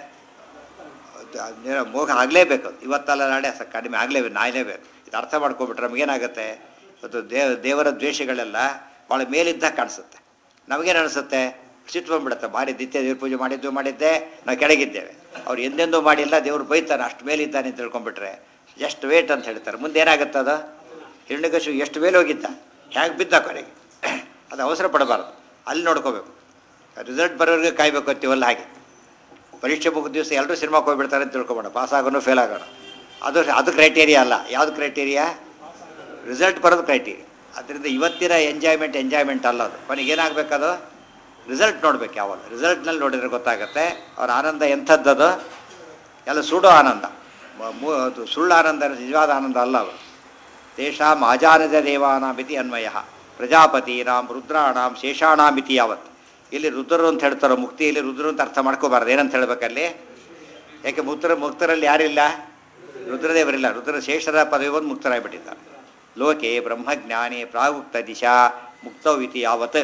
ಮೋಹ ಆಗಲೇಬೇಕು. ಇವತ್ತಲ್ಲ ನಾಳೆ ಕಡಿಮೆ ಆಗಲೇಬೇಕು, ನಾಯಲೇಬೇಕು. ಇದು ಅರ್ಥ ಮಾಡ್ಕೊಬಿಟ್ರೆ ನಮಗೇನಾಗುತ್ತೆ? ಇವತ್ತು ದೇವ ದೇವರ ದ್ವೇಷಗಳೆಲ್ಲ ಭಾಳ ಮೇಲಿದ್ದಾಗ ಕಾಣಿಸುತ್ತೆ. ನಮಗೇನು ಅನಿಸುತ್ತೆ? ಸಿಟ್ಟು ಬಂದ್ಬಿಡುತ್ತೆ. ಭಾರಿ ನಿತ್ಯ ದೇವ್ರ ಪೂಜೆ ಮಾಡಿದ್ದು ಮಾಡಿದ್ದೆ, ನಾವು ಕೆಳಗಿದ್ದೇವೆ. ಅವ್ರು ಎಂದೆಂದೂ ಮಾಡಿಲ್ಲ, ದೇವ್ರು ಬೈತಾನೆ, ಅಷ್ಟು ಮೇಲಿದ್ದಾನೆ ಅಂತ ತಿಳ್ಕೊಂಡ್ಬಿಟ್ರೆ ಎಷ್ಟು ವೇಟ್ ಅಂತ ಹೇಳ್ತಾರೆ. ಮುಂದೆ ಏನಾಗುತ್ತೆ? ಅದು ಹಿರಣ್ಯಕಶಿಪು ಎಷ್ಟು ಮೇಲೆ ಹೋಗಿದ್ದ, ಹೇಗೆ ಬಿದ್ದ ಕೊನೆಗೆ. ಅದು ಅವಸರ ಪಡಬಾರ್ದು, ಅಲ್ಲಿ ನೋಡ್ಕೋಬೇಕು. ರಿಸಲ್ಟ್ ಬರೋರಿಗೆ ಕಾಯ್ಬೇಕು ಅಂತೀವಲ್ಲ ಹಾಗೆ. ಪರೀಕ್ಷೆ ಮುಗಿದ ದಿವಸ ಎಲ್ಲರೂ ಸಿನಿಮಾಕ್ಕೆ ಹೋಗ್ಬಿಡ್ತಾರೆ ಅಂತ ತಿಳ್ಕೊಬೇಡ. ಪಾಸ್ ಆಗೋಣ ಫೇಲ್ ಆಗೋಣ ಅದು ಅದು ಕ್ರೈಟೀರಿಯಾ ಅಲ್ಲ. ಯಾವುದು ಕ್ರೈಟೀರಿಯಾ? ರಿಸಲ್ಟ್ ಬರೋದು ಕ್ರೈಟೀರಿಯಾ. ಅದರಿಂದ ಇವತ್ತಿನ ಎಂಜಾಯ್ಮೆಂಟ್ ಎಂಜಾಯ್ಮೆಂಟ್ ಅಲ್ಲ. ಅದು ಕೊನೆಗೆ ಏನಾಗಬೇಕದು? ರಿಸಲ್ಟ್ ನೋಡ್ಬೇಕು. ಯಾವಾಗ ರಿಸಲ್ಟ್ನಲ್ಲಿ ನೋಡಿದರೆ ಗೊತ್ತಾಗುತ್ತೆ ಅವ್ರ ಆನಂದ ಎಂಥದ್ದದು. ಎಲ್ಲ ಸುಡೋ ಆನಂದ, ಅದು ಸುಳ್ಳು ಆನಂದ, ನಿಜವಾದ ಆನಂದ ಅಲ್ಲ ಅವರು. ತೇಷಾಂ ಆಜಾನದ ದೇವಾನಾಮಿತಿ ಅನ್ವಯ ಪ್ರಜಾಪತೀನಾಂ ರುದ್ರಾಣಾಂ ಶೇಷಾಣಾಮಿತಿ. ಯಾವತ್ತು ಇಲ್ಲಿ ರುದ್ರರು ಅಂತ ಹೇಳ್ತಾರೋ ಮುಕ್ತಿಯಲ್ಲಿ ರುದ್ರರು ಅಂತ ಅರ್ಥ ಮಾಡ್ಕೋಬಾರ್ದು. ಏನಂತ ಹೇಳ್ಬೇಕಲ್ಲಿ? ಯಾಕೆ ಮುಕ್ತರ ಮುಕ್ತರಲ್ಲಿ ಯಾರಿಲ್ಲ? ರುದ್ರದೇವರಿಲ್ಲ. ರುದ್ರ ಶೇಷರ ಪದವಿ ಬಂದು ಮುಕ್ತರಾಗಿಬಿಟ್ಟಿದ್ದಾರೆ. ಲೋಕೆ ಬ್ರಹ್ಮಜ್ಞಾನಿ ಪ್ರಾಗುಕ್ತ ದಿಶಾ ಮುಕ್ತವಿತಿ ಯಾವತ್.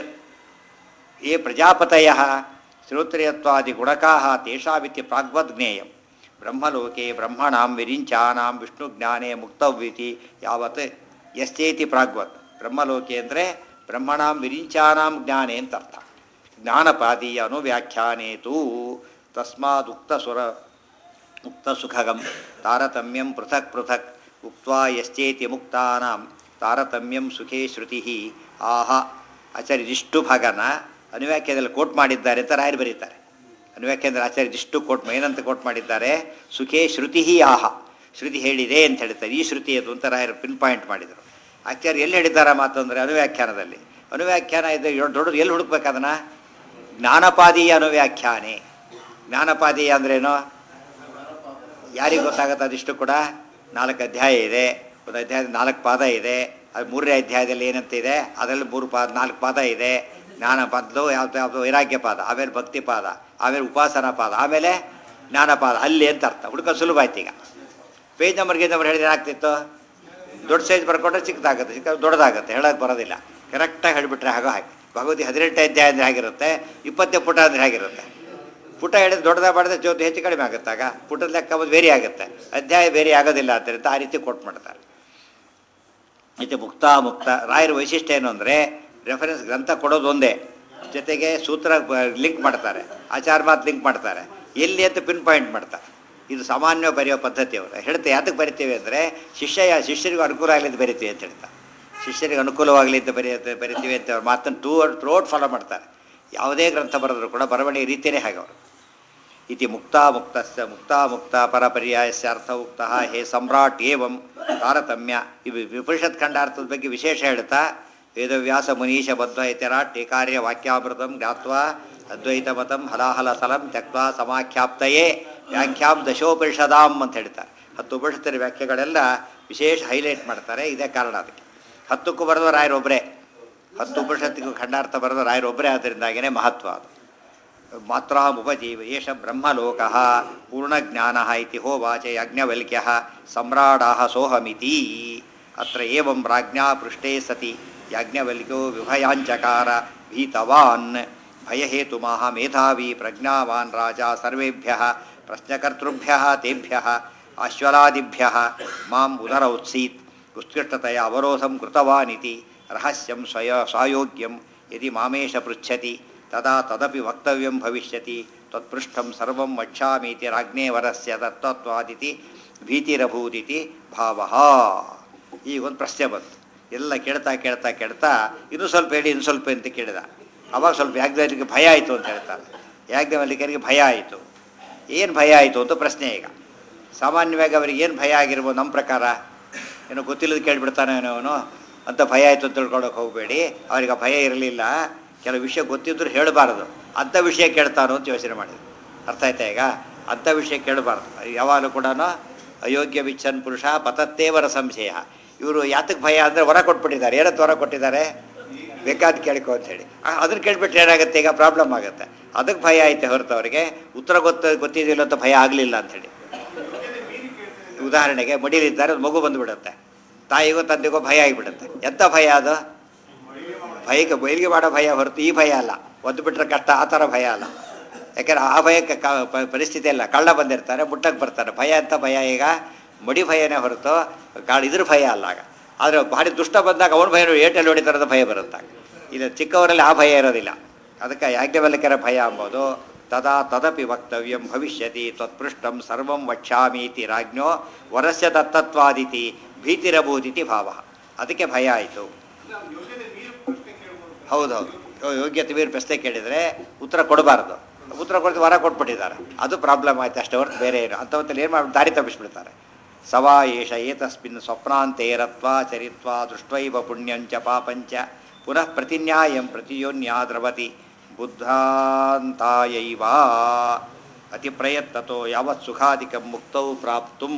ಯೇ ಪ್ರಜಾಪತಯ ಶ್ರೋತ್ರಿಯತ್ವಾದಿ ಗುಣಕಾ ತೇಷಾವಿತಿ ಪ್ರಾಗ್ವದ್ಜ್ಞೇಯಂ. ಬ್ರಹ್ಮಲೋಕೆ ಬ್ರಹ್ಮಣಾಂ ವಿರಿಂಚಾನಾಂ ವಿಷ್ಣುಜ್ಞಾನೇ ಮುಕ್ತವ್ಯಿತಿ ಯಾವತ್. ಯಶ್ಚೇತಿ ಪ್ರಾಗ್ವತ್. ಬ್ರಹ್ಮಲೋಕೆ ಅಂದರೆ ಬ್ರಹ್ಮಣಾಂ ವಿರಿಂಚಾನಾಂ ಜ್ಞಾನೇ ಅಂತ ಅರ್ಥ. ಜ್ಞಾನಪಾದೀಯ ಅನುವ್ಯಾಖ್ಯಾನೇತು ತಸ್ಮಾದುಕ್ತ ಸುರ ಮುಕ್ತ ಸುಖಗಂ ತಾರತಮ್ಯಂ ಪೃಥಕ್ ಪೃಥಕ್ ಉಕ್ತ್ವಾ ಯಶ್ಚೇತಿ ಮುಕ್ತಾನಾಂ ತಾರತಮ್ಯಂ ಸುಖೇ ಶ್ರುತಿ ಆಹ. ಆಚಾರ್ಯ ಇದಿಷ್ಟು ಭಾಗನ ಅನುವ್ಯಾಖ್ಯಾನದಲ್ಲಿ ಕೋಟ್ ಮಾಡಿದ್ದಾರೆ ಅಂತ ರಾಯರು ಬರೀತಾರೆ. ಅನುವ್ಯಾಖ್ಯಾನದಲ್ಲಿ ಆಚಾರ್ಯ ಇದಿಷ್ಟು ಕೋಟ್ ಏನಂತ ಕೋಟ್ ಮಾಡಿದ್ದಾರೆ? ಸುಖೇ ಶ್ರುತಿ ಆಹ, ಶ್ರುತಿ ಹೇಳಿದೆ ಅಂತ ಹೇಳ್ತಾರೆ. ಈ ಶ್ರುತಿ ಅದು ಅಂತ ರಾಯರು ಪಿನ್ ಪಾಯಿಂಟ್ ಮಾಡಿದರು. ಆಚಾರ್ಯ ಎಲ್ಲಿ ಹೇಳಿದ್ದಾರೆ ಮಾತು ಅಂದರೆ ಅನುವ್ಯಾಖ್ಯಾನದಲ್ಲಿ. ಅನುವ್ಯಾಖ್ಯಾನ ಇದೆ ದೊಡ್ಡದು. ಎಲ್ಲಿ ಹುಡುಕ್ಬೇಕು ಅದನ್ನು? ಜ್ಞಾನಪಾದೀಯ ಅನುವ್ಯಾಖ್ಯಾನೆ. ಜ್ಞಾನಪಾದೀಯ ಅಂದ್ರೇನು? ಯಾರಿಗೆ ಗೊತ್ತಾಗುತ್ತೆ? ಅದಿಷ್ಟು ಕೂಡ ನಾಲ್ಕು ಅಧ್ಯಾಯ ಇದೆ. ಒಂದು ಅಧ್ಯಾಯದ ನಾಲ್ಕು ಪಾದ ಇದೆ. ಅದು ಮೂರನೇ ಅಧ್ಯಾಯದಲ್ಲಿ ಏನಂತ ಇದೆ? ಅದರಲ್ಲಿ ಮೂರು ಪಾದ ನಾಲ್ಕು ಪಾದ ಇದೆ. ಜ್ಞಾನ ಪಾದಲು ಯಾವುದು ಯಾವುದು ವೈರಾಗ್ಯ ಪಾದ, ಆಮೇಲೆ ಭಕ್ತಿ ಪಾದ, ಆಮೇಲೆ ಉಪಾಸನಾ ಪಾದ, ಆಮೇಲೆ ಜ್ಞಾನಪಾದ. ಅಲ್ಲಿ ಅಂತ ಅರ್ಥ. ಹುಡುಕ ಸುಲಭ ಆಯ್ತು. ಈಗ ಪೇಜ್ ನಂಬರ್ ಗೇಜ್ ನಂಬರ್ ಹೇಳಿದ್ರೆ ಏನಾಗ್ತಿತ್ತು? ದೊಡ್ಡ ಸೈಜ್ ಬರ್ಕೊಂಡ್ರೆ ಚಿಕ್ಕದಾಗುತ್ತೆ, ಚಿಕ್ಕ ದೊಡ್ಡದಾಗುತ್ತೆ, ಹೇಳೋಕ್ಕೆ ಬರೋದಿಲ್ಲ. ಕರೆಕ್ಟಾಗಿ ಹೇಳಿಬಿಟ್ರೆ ಹಾಗೋ ಹಾಗೆ. ಭಗವತಿ ಹದಿನೆಂಟು ಅಧ್ಯಾಯ ಅಂದರೆ ಹೇಗಿರುತ್ತೆ, ಇಪ್ಪತ್ತೇ ಪುಟ ಅಂದರೆ ಹೇಗಿರುತ್ತೆ. ಪುಟ ಹೇಳಿದ್ರೆ ದೊಡ್ಡದಾಗ ಮಾಡಿದ್ರೆ ಜೋತು ಹೆಚ್ಚು ಕಡಿಮೆ ಆಗುತ್ತಾಗ ಪುಟದ ಲೆಕ್ಕ ಒಂದು ಬೇರೆ ಆಗುತ್ತೆ, ಅಧ್ಯಾಯ ಬೇರೆ ಆಗೋದಿಲ್ಲ ಅಂತ ಆ ರೀತಿ ಕೊಟ್ಟು ಮಾಡ್ತಾರೆ. ಇದು ಮುಕ್ತ ಮುಕ್ತ ರಾಯರ ವೈಶಿಷ್ಟ್ಯ ಏನು ಅಂದರೆ ರೆಫರೆನ್ಸ್ ಗ್ರಂಥ ಕೊಡೋದು ಒಂದೇ, ಜೊತೆಗೆ ಸೂತ್ರ ಲಿಂಕ್ ಮಾಡ್ತಾರೆ, ಆಚಾರ ಮಾತು ಲಿಂಕ್ ಮಾಡ್ತಾರೆ, ಎಲ್ಲಿ ಅಂತ ಪಿನ್ ಪಾಯಿಂಟ್ ಮಾಡ್ತಾರೆ. ಇದು ಸಾಮಾನ್ಯ ಬರೆಯೋ ಪದ್ಧತಿ ಅವರು ಹೇಳ್ತೆ. ಯಾತಕ್ಕೆ ಬರಿತೀವಿ ಅಂದರೆ ಶಿಷ್ಯ ಶಿಷ್ಯರಿಗೂ ಅನುಕೂಲ ಆಗಲಿ ಅಂತ ಬರಿತೀವಿ ಅಂತ ಹೇಳ್ತಾರೆ. ಶಿಷ್ಯರಿಗೆ ಅನುಕೂಲವಾಗಲಿ ಅಂತ ಬರೆಯ ಬರಿತೀವಿ ಅಂತ ಅವ್ರು ಮಾತನ್ನು ಟೂ ಥ್ರೋಟ್ ಫಾಲೋ ಮಾಡ್ತಾರೆ. ಯಾವುದೇ ಗ್ರಂಥ ಬರೆದ್ರು ಕೂಡ ಬರವಣಿಗೆ ರೀತಿಯೇ ಹಾಗೆ ಅವರು. ಇತಿ ಮುಕ್ತಾ ಮುಕ್ತಸ್ಯ ಮುಕ್ತಾ ಮುಕ್ತ ಪರಪರ್ಯಾಯಸ್ಯ ಅರ್ಥ ಉಕ್ತ ಹೇ ಸಮ್ರಾಟ್ ಏವಂ ತಾರತಮ್ಯ. ಇವು ವಿಪನಿಷತ್ ಖಂಡಾರ್ಥದ ಬಗ್ಗೆ ವಿಶೇಷ ಹೇಳ್ತಾ ವೇದವ್ಯಾಸ ಮುನೀಶ ಬದ್ಧ ಇತರ ಟೀಕಾರ್ಯ ವಾಕ್ಯಾಮೃತಂ ಜ್ಞಾತ್ವಾ ಅದ್ವೈತ ಮತಂ ಹಲಾಹಲ ಸ್ಥಲಂ ತ್ಯಕ್ವಾ ಸಮಾಖ್ಯಾಪ್ತಯೇ ವ್ಯಾಖ್ಯಾಂ ದಶೋಪನಿಷದಾಂ ಅಂತ ಹೇಳ್ತಾರೆ. ಹತ್ತು ಉಪನಿಷತ್ತರ ವ್ಯಾಖ್ಯೆಗಳೆಲ್ಲ ವಿಶೇಷ ಹೈಲೈಟ್ ಮಾಡ್ತಾರೆ. ಇದೇ ಕಾರಣ ಅದಕ್ಕೆ. ಹತ್ತಕ್ಕೂ ಬರೆದ ರಾಯರೊಬ್ಬರೇ, ಹತ್ತು ಉಪನಿಷತ್ತಿಗೂ ಖಂಡಾರ್ಥ ಬರೆದ ರಾಯರೊಬ್ಬರೇ. ಆದ್ದರಿಂದಾಗಿಯೇ ಮಹತ್ವ ಅದು. ಮಾತ್ರ ಉಪಜೀವ ಏಷ ಬ್ರಹ್ಮಲೋಕ ಪೂರ್ಣಜ್ಞಾನ ಇತಿ ಹೋವಾಚ ಯಾಜ್ಞವಲ್ಕ್ಯ ಸಮ್ರಾಡ ಸೋಹಮಿತಿ. ಅತ್ರ ಏವಂ ರಾಜ್ಞಾ ಪೃಷ್ಠೇ ಸತಿ ಯಾಜ್ಞವಲ್ಕ್ಯೋ ವಿಭಯಾಂಚಕಾರ ಭೀತವಾನ್ ಭಯಹೇತುಮಾಹ ಮೇಧಾವಿ ಪ್ರಜ್ಞಾವಾನ್ ರಾಜ ಸರ್ವೇಭ್ಯಃ ಪ್ರಶ್ನಕರ್ತೃಭ್ಯಃ ತೇಭ್ಯಃ ಅಶ್ವಲಾದಿಭ್ಯಃ ಮಾಂ ಉದರೌತ್ಸೀತ್ ಉತ್ಕೃಷ್ಟತೆಯ ಅವರೋಧಂ ಕೃತವಾನಿತಿ ರಹಸ್ಯಂ ಸ್ವಯ ಸಾಯೋಗ್ಯಂ ಯದಿ ಮಾಮೇಶ ಪೃಚ್ಛತಿ ತದಾ ತದಪಿ ವಕ್ತವ್ಯಂ ಭವಿಷ್ಯತಿ ತತ್ಪೃಷ್ಠಂ ಸರ್ವಂ ವಕ್ಷ್ಯಾಮೀತಿ ರಾಜ್ಞೇ ವರಸ್ಯ ತತ್ತತ್ವಾದಿತಿ ಭೀತಿರಭೂದಿತಿ ಭಾವಃ. ಈಗ ಒಂದು ಪ್ರಶ್ನೆ ಬಂತು. ಎಲ್ಲ ಕೇಳ್ತಾ ಕೇಳ್ತಾ ಕೇಳ್ತಾ ಇನ್ನೂ ಸ್ವಲ್ಪ ಹೇಳಿ ಇನ್ನು ಸ್ವಲ್ಪ ಅಂತ ಕೇಳಿದ. ಅವಾಗ ಸ್ವಲ್ಪ ಯಾಜ್ಞವಲ್ಕ್ಯರಿಗೆ ಭಯ ಆಯಿತು ಅಂತ ಹೇಳ್ತಾರೆ. ಯಾಜ್ಞವಲ್ಕ್ಯರಿಗೆ ಭಯ ಆಯಿತು. ಏನು ಭಯ ಆಯಿತು ಅಂತ ಪ್ರಶ್ನೆ. ಈಗ ಸಾಮಾನ್ಯವಾಗಿ ಅವರಿಗೆ ಏನು ಭಯ ಆಗಿರ್ಬೋದು ನಮ್ಮ ಪ್ರಕಾರ? ಏನೋ ಗೊತ್ತಿಲ್ಲದ ಕೇಳಿಬಿಡ್ತಾನೆ ಅವನು ಅಂತ ಭಯ ಆಯಿತು ಅಂತ ತಿಳ್ಕೊಳಕ್ಕೆ ಹೋಗಬೇಡಿ. ಅವ್ರಿಗೆ ಭಯ ಇರಲಿಲ್ಲ. ಕೆಲವು ವಿಷಯ ಗೊತ್ತಿದ್ದರೂ ಹೇಳಬಾರ್ದು. ಅಂಥ ವಿಷಯ ಕೇಳ್ತಾನೋ ಅಂತ ಯೋಚನೆ ಮಾಡಿದ್ರು. ಅರ್ಥ ಆಯ್ತಾ? ಈಗ ಅಂಥ ವಿಷಯ ಕೇಳಬಾರ್ದು. ಯಾವಾಗಲೂ ಕೂಡ ಅಯೋಗ್ಯ ವಿಚ್ಛನ್ ಪುರುಷ ಪತತ್ತೇವರ ಸಂಶಯ. ಇವರು ಯಾತಕ್ಕೆ ಭಯ ಅಂದರೆ ವರ ಕೊಟ್ಬಿಟ್ಟಿದ್ದಾರೆ. ಏನತ್ತು ವರ ಕೊಟ್ಟಿದ್ದಾರೆ? ಬೇಕಾದ ಕೇಳ್ಕೊ ಅಂಥೇಳಿ. ಅದನ್ನು ಕೇಳಿಬಿಟ್ರೆ ಏನಾಗುತ್ತೆ? ಈಗ ಪ್ರಾಬ್ಲಮ್ ಆಗುತ್ತೆ. ಅದಕ್ಕೆ ಭಯ ಐತೆ ಹೊರತು ಅವರಿಗೆ ಉತ್ತರ ಗೊತ್ತ ಗೊತ್ತಿದ್ದಿಲ್ಲ ಅಂತ ಭಯ ಆಗಲಿಲ್ಲ ಅಂಥೇಳಿ. ಉದಾಹರಣೆಗೆ ಮಡಿಲಿದ್ದಾರೆ, ಒಂದು ಮಗು ಬಂದುಬಿಡುತ್ತೆ. ತಾಯಿಗೋ ತಂದೆಗೋ ಭಯ ಆಗಿಬಿಡುತ್ತೆ. ಎಂಥ ಭಯ ಅದು? ಭಯಕ್ಕೆ ಬಯಲಿಗೆ ಮಾಡೋ ಭಯ ಹೊರತು ಈ ಭಯ ಅಲ್ಲ. ಒದ್ದು ಬಿಟ್ಟರೆ ಕಷ್ಟ ಆ ಥರ ಭಯ ಅಲ್ಲ. ಯಾಕೆಂದರೆ ಆ ಭಯಕ್ಕೆ ಕ ಪರಿಸ್ಥಿತಿ ಇಲ್ಲ. ಕಳ್ಳ ಬಂದಿರ್ತಾರೆ, ಮುಟ್ಟಕ್ಕೆ ಬರ್ತಾರೆ. ಭಯ ಅಂತ ಭಯ ಈಗ ಮಡಿ ಭಯನೇ ಹೊರತು ಕಾಳು ಇದ್ರ ಭಯ ಅಲ್ಲ. ಆಗ ಆದರೆ ಭಾರಿ ದುಷ್ಟ ಬಂದಾಗ ಅವನ ಭಯ ಏಟಲ್ಲಿ ಹೊಡಿತಾರದ ಭಯ ಬರುತ್ತಾಗ. ಇದು ಚಿಕ್ಕವರಲ್ಲಿ ಆ ಭಯ ಇರೋದಿಲ್ಲ. ಅದಕ್ಕೆ ಯಾಜ್ಞವಲ್ಕ್ಯರ ಭಯ ಅಂಬೋದು ತದಾ ತದಪಿ ವಕ್ತವ್ಯಂ ಭವಿಷ್ಯತಿ ತ್ವತ್ಪೃಷ್ಟಂ ಸರ್ವಂ ವಕ್ಷ್ಯಾಮೀತಿ ರಾಜ್ಞೋ ವರಸ್ಯ ತತ್ತತ್ವಾದಿತಿ ಭೀತಿರಭೂದಿತಿ ಭಾವ. ಅದಕ್ಕೆ ಭಯ ಆಯಿತು. ಹೌದೌದು, ಯೋಗ್ಯತೆ ಮೀರಿ ಪ್ರಶ್ನೆ ಕೇಳಿದರೆ ಉತ್ತರ ಕೊಡಬಾರ್ದು. ಉತ್ತರ ಕೊಡ್ತೀವಿ, ವರ ಕೊಟ್ಬಿಟ್ಟಿದ್ದಾರೆ. ಅದು ಪ್ರಾಬ್ಲಮ್ ಆಯ್ತು ಅಷ್ಟೇ ಹೊರತು ಬೇರೆ ಏನು ಅಂಥವತ್ತಲ್ಲಿ ಏನು ಮಾಡಿ ದಾರಿ ತಪ್ಪಿಸ್ಬಿಡ್ತಾರೆ. ಸವಾ ಏಷ ಏತಸ್ಮಿನ್ ಸ್ವಪ್ನಾಂತೇರತ್ವ ಚರಿತ್ವ ದೃಷ್ಟೈವ ಪುಣ್ಯಂಚ ಪಾಪಂಚ ಪುನಃ ಪ್ರತಿನ್ಯಾಯಂ ಪ್ರತಿಯೋನ್ಯಾ ದ್ರವತಿ ಬುದ್ಧಾಂತಾಯೈವ ಅತಿ ಪ್ರಯತ್ನತೋ ಯಾವತ್ ಸುಖಾಧಿಕಂ ಮುಕ್ತೌ ಪ್ರಾಪ್ತುಂ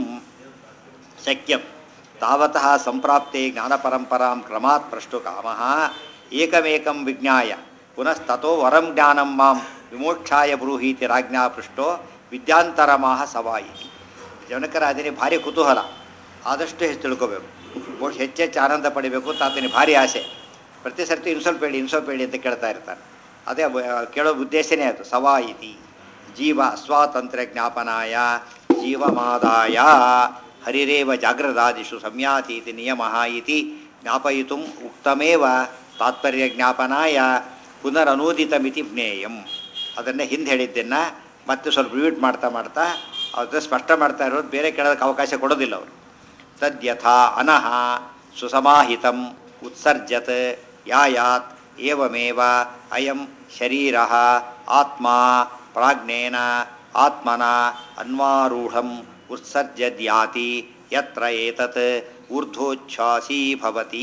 ಶಕ್ಯಂ ತಾವತಃ ಸಂಪ್ರಾಪ್ತೆ ಜ್ಞಾನಪರಂಪರಾಂ ಕ್ರಮಾತ್ ಪ್ರಷ್ಟು ಕಾಮಃ ಏಕಮೇಕಂ ವಿಜ್ಞಾಯ ಪುನಸ್ತತೋ ವರಂ ಜ್ಞಾನಂ ಮಾಂ ವಿಮೋಕ್ಷಾಯ ಬ್ರೂಹೀತಿ ರಾಜ್ಞಾ ಪೃಷ್ಟೋ ವಿದ್ಯಾಂತರಮಾಹ ಸವಾಯಿ. ಜನಕರಾಜನಿಗೆ ಭಾರಿ ಕುತೂಹಲ. ಆದಷ್ಟು ಹೆಚ್ಚು ತಿಳ್ಕೋಬೇಕು, ಬಹುಶಃ ಹೆಚ್ಚೆಚ್ಚು ಆನಂದ ಪಡಿಬೇಕು ತಾತನಿಗೆ ಭಾರಿ ಆಸೆ. ಪ್ರತಿ ಸರ್ತಿ ಇನ್ನು ಸ್ವಲ್ಪ ಹೇಳಿ ಇನ್ನು ಸ್ವಲ್ಪ ಹೇಳಿ ಅಂತ ಕೇಳ್ತಾ ಇರ್ತಾರೆ. ಅದೇ ಕೇಳೋ ಉದ್ದೇಶನೇ ಅದು. ಸವಾಯಿತಿ ಜೀವ ಸ್ವಾತಂತ್ರ್ಯ ಜ್ಞಾಪನಾಯ ಜೀವಮಾದಾಯ ಹರಿರೇವ ಜಾಗ್ರದಾದಿಷು ಸಂಯಾತೀತಿ ನಿಯಮಃ ಇತಿ ಜ್ಞಾಪಯಿತುಂ ಉಕ್ತಮೇವ ತಾತ್ಪರ್ಯ ಜ್ಞಾಪನಾಯ ಪುನರನೂದಿತಮಿತಿ ಜ್ಞೇಯಂ. ಅದನ್ನೇ ಹಿಂದೆ ಹೇಳಿದ್ದನ್ನು ಮತ್ತೆ ಸ್ವಲ್ಪ ರಿವೀಟ್ ಮಾಡ್ತಾ ಮಾಡ್ತಾ ಅದು ಸ್ಪಷ್ಟ ಮಾಡ್ತಾ ಇರೋದು. ಬೇರೆ ಕೇಳೋದಕ್ಕೆ ಅವಕಾಶ ಕೊಡೋದಿಲ್ಲ ಅವರು. ತದ್ಯಥಾ ಅನಹ ಸುಸಮಾಹಿತಂ ಉತ್ಸರ್ಜತ್ ಯಾಯಾತ್ ಏವಮೇವ ಅಯಂ ಶರೀರಃ ಆತ್ಮ ಪ್ರಾಜ್ಞೇನ ಆತ್ಮನ ಅನ್ವಾರೂಢಂ ಉತ್ಸರ್ಜದ್ಯಾತಿ ಯತ್ರ ಏತತ್ ಊರ್ಧ್ವೋಚ್ಛ್ವಾಸೀ ಭವತಿ.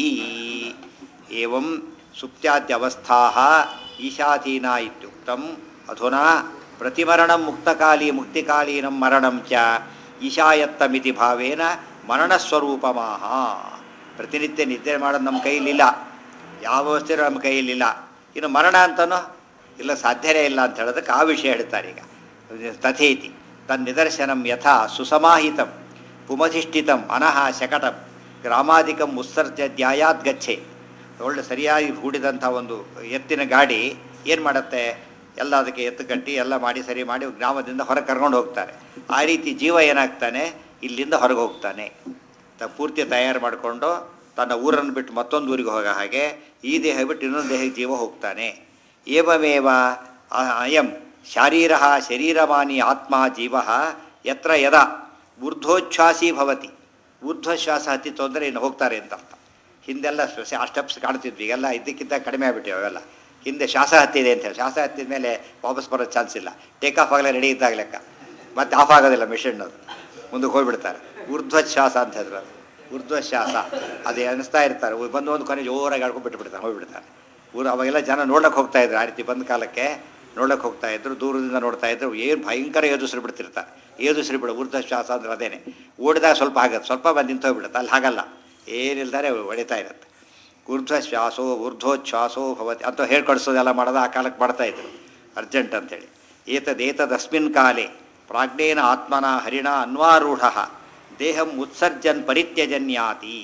ಏವಂ ಸುಪ್ತ್ಯಾದ್ಯವಸ್ಥಾಃ ಈಶಾಧೀನಾ ಇತ್ಯುಕ್ತಂ ಅಧುನಾ ಪ್ರತಿಮರಣಂ ಮುಕ್ತಕಾಲೀ ಮುಕ್ತಿಕಾಲೀನಂ ಮರಣಂ ಚ ಈಶಾಯತ್ತಮಿತಿ ಭಾವೇನ ಮರಣಸ್ವರೂಪಮಾಹ. ಪ್ರತಿನಿತ್ಯ ನಿದ್ದೆ ಮಾಡೋದು ನಮ್ಮ ಕೈಲಿಲ್ಲ, ಯಾವ ವಸ್ತು ನಮ್ಮ ಕೈಯಲ್ಲಿಲ್ಲ. ಇನ್ನು ಮರಣ ಅಂತನೋ ಇಲ್ಲ, ಸಾಧ್ಯವೇ ಇಲ್ಲ ಅಂತ ಹೇಳೋದಕ್ಕೆ ಆ ವಿಷಯ ಹೇಳ್ತಾರೆ. ಈಗ ತಥೇತಿ ತನ್ನ ನಿದರ್ಶನಂ ಯಥಾ ಸುಸಮಾಹಿತಂ ಪುಮಧಿಷ್ಠಿತಂ ಅನಹ ಶಕಟಂ ಗ್ರಾಮಾಧಿಕಂ ಉತ್ಸರ್ಜದ್ಯಾಯಾತ್ ಗಚ್ಚೆ. ಒಳ್ಳೆ ಸರಿಯಾಗಿ ಹೂಡಿದಂಥ ಒಂದು ಎತ್ತಿನ ಗಾಡಿ ಏನು ಮಾಡುತ್ತೆ? ಎಲ್ಲ ಅದಕ್ಕೆ ಎತ್ತು ಕಟ್ಟಿ ಎಲ್ಲ ಮಾಡಿ ಸರಿ ಮಾಡಿ ಗ್ರಾಮದಿಂದ ಹೊರಗೆ ಕರ್ಕೊಂಡು ಹೋಗ್ತಾರೆ. ಆ ರೀತಿ ಜೀವ ಏನಾಗ್ತಾನೆ? ಇಲ್ಲಿಂದ ಹೊರಗೆ ಹೋಗ್ತಾನೆ. ತ ಪೂರ್ತಿ ತಯಾರು ಮಾಡಿಕೊಂಡು ತನ್ನ ಊರನ್ನು ಬಿಟ್ಟು ಮತ್ತೊಂದು ಊರಿಗೆ ಹೋಗೋ ಹಾಗೆ ಈ ದೇಹ ಬಿಟ್ಟು ಇನ್ನೊಂದು ದೇಹಕ್ಕೆ ಜೀವ ಹೋಗ್ತಾನೆ. ಏವಮೇವ ಅಯಂ ಶಾರೀರ ಶರೀರಮಾನಿ ಆತ್ಮ ಜೀವ ಯತ್ರ ಯದ ಊರ್ಧ್ವೋಚ್ಛ್ವಾಸೀ ಭವತಿ. ಊರ್ಧ್ವಶ್ವಾಸ ಹತ್ತಿತ್ತು ಅಂದರೆ ಇನ್ನು ಹೋಗ್ತಾರೆ ಅಂತ ಅರ್ಥ. ಹಿಂದೆಲ್ಲ ಆ ಸ್ಟೆಪ್ಸ್ ಕಾಣ್ತಿದ್ವಿ, ಈಗೆಲ್ಲ ಇದಕ್ಕಿಂತ ಕಡಿಮೆ ಆಗಿಬಿಟ್ಟಿವೆ ಅವೆಲ್ಲ. ಹಿಂದೆ ಶ್ವಾಸ ಹತ್ತಿದೆ ಅಂತ ಹೇಳಿ, ಶ್ವಾಸ ಹತ್ತಿದ ಮೇಲೆ ವಾಪಸ್ ಬರೋ ಚಾನ್ಸ್ ಇಲ್ಲ. ಟೇಕ್ ಆಫ್ ಆಗಲೇ ರೆಡಿ ಇದ್ದಾಗ ಲೆಕ್ಕ, ಮತ್ತೆ ಆಫ್ ಆಗೋದಿಲ್ಲ ಮಿಷನ್. ಅದು ಮುಂದಕ್ಕೆ ಹೋಗ್ಬಿಡ್ತಾರೆ. ಊರ್ಧ್ವಶ್ವಾಸ ಅಂತ ಹೇಳಿದ್ರು. ಅದು ಊರ್ಧ್ವಶ್ವಾಸ ಅದೇ ಅನ್ನಿಸ್ತಾ ಇರ್ತಾರೆ. ಬಂದು ಒಂದು ಕೊನೆ ಜೋರಾಗಿ ಆಡ್ಕೊಂಡು ಬಿಟ್ಟು ಬಿಡ್ತಾರೆ, ಹೋಗ್ಬಿಡ್ತಾರೆ. ಊರು ಅವಾಗೆಲ್ಲ ಜನ ನೋಡೋಕ್ಕೆ ಹೋಗ್ತಾಯಿದ್ರು. ಆ ರೀತಿ ಬಂದ ಕಾಲಕ್ಕೆ ನೋಡೋಕ್ಕೆ ಹೋಗ್ತಾಯಿದ್ರು, ದೂರದಿಂದ ನೋಡ್ತಾಯಿದ್ರು. ಏನು ಭಯಂಕರ ಏದುಸಿರು ಬಿಡ್ತಿರ್ತಾರೆ. ಏದುಸಿರು ಬಿಡು ಊರ್ಧ್ವಶ್ವಾಸ ಅಂದ್ರೆ ಅದೇನೆ. ಓಡಿದಾಗ ಸ್ವಲ್ಪ ಆಗುತ್ತೆ, ಸ್ವಲ್ಪ ಬಂದು ನಿಂತು ಹೋಗ್ಬಿಡುತ್ತೆ. ಅಲ್ಲಿ ಹಾಗಲ್ಲ, ಏನಿಲ್ದಾರೆ ಹೊಡಿತಾ ಇರುತ್ತೆ. ಊರ್ಧ್ವಶ್ವಾಸೋ ಊರ್ಧ್ವೋಚ್ಛ್ವಾಸೋ ಭವತಿ ಅಂತ ಹೇಳ್ಕೊಡಿಸೋದೆಲ್ಲ ಮಾಡೋದು ಆ ಕಾಲಕ್ಕೆ ಮಾಡ್ತಾಯಿದ್ರು, ಅರ್ಜೆಂಟ್ ಅಂಥೇಳಿ. ಏತದೇತದಸ್ಮಿನ್ ಕಾಲೇ ಪ್ರಾಜ್ಞೇನ ಆತ್ಮನ ಹರಿಣ ಅನ್ವಾರೂಢ ದೇಹಂ ಉತ್ಸರ್ಜನ್ ಪರಿತ್ಯಜನ್ಯಾತಿ.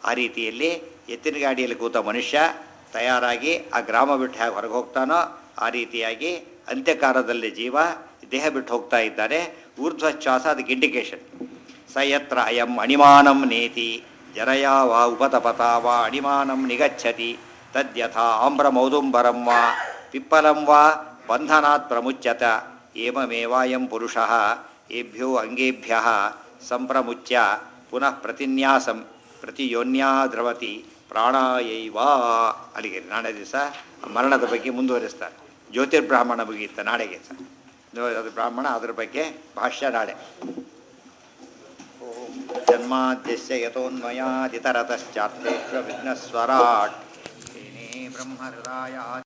ಆ ರೀತಿಯಲ್ಲಿ ಎತ್ತಿನ ಗಾಡಿಯಲ್ಲಿ ಕೂತ ಮನುಷ್ಯ ತಯಾರಾಗಿ ಆ ಗ್ರಾಮ ಬಿಟ್ಟು ಹೇಗೆ ಹೊರಗೆ ಹೋಗ್ತಾನೋ ಆ ರೀತಿಯಾಗಿ ಅಂತ್ಯಕಾಲದಲ್ಲಿ ಜೀವ ದೇಹ ಬಿಟ್ಟು ಹೋಗ್ತಾ ಇದ್ದಾನೆ. ಊರ್ಧ್ವಶ್ವಾಸ ಅದಕ್ಕೆ ಇಂಡಿಕೇಶನ್. ಸ ಯತ್ರ ಅಯಂ ಅಣಿಮಾನಂ ನೇತಿ ಜರಯಾ ವಾ ಉಪತಪತಾ ವಾ ಅಣಿಮಾನಂ ನಿಗಚ್ಚತಿ ತದ್ಯಥಾ ಆಮ್ರಮೌದುಂಬರಂ ವಾ ಪಿಪ್ಪಲಂ ವಾ ಬಂಧನಾತ್ ಪ್ರಮುಚ್ಯತ ಏವಮೇವಾಯಂ ಪುರುಷಃ ಏಭ್ಯೋ ಅಂಗೇಭ್ಯಃ ಸಂಪ್ರಮುಚ್ಯ ಪುನಃ ಪ್ರತಿನ್ಯಾಸಂ ಪ್ರತಿಯೋನ್ಯಾ ದ್ರವತಿ ಪ್ರಾಣಾಯೈವ. ಅಲ್ಲಿಗೆ ನಾಳೆ ದಿವಸ ಮರಣದ ಬಗ್ಗೆ ಮುಂದುವರಿಸ್ತಾರೆ. ಜ್ಯೋತಿರ್ಬ್ರಾಹ್ಮಣ ಮುಗಿಯುತ್ತ ನಾಳೆಗೆ ಸರ್. ಅದು ಬ್ರಾಹ್ಮಣ, ಅದ್ರ ಬಗ್ಗೆ ಭಾಷ್ಯ ನಾಳೆ. ಓಂ ಜನ್ಮಾದ್ಯಸ್ಯ ಯತೋನ್ಮಯಾದಿತರತಶ್ಚಾರ್ಥೇಶ್ವ ವಿಘ್ನಸ್ವರಾಟ್ ಬ್ರಹ್ಮಹೃದಾಯ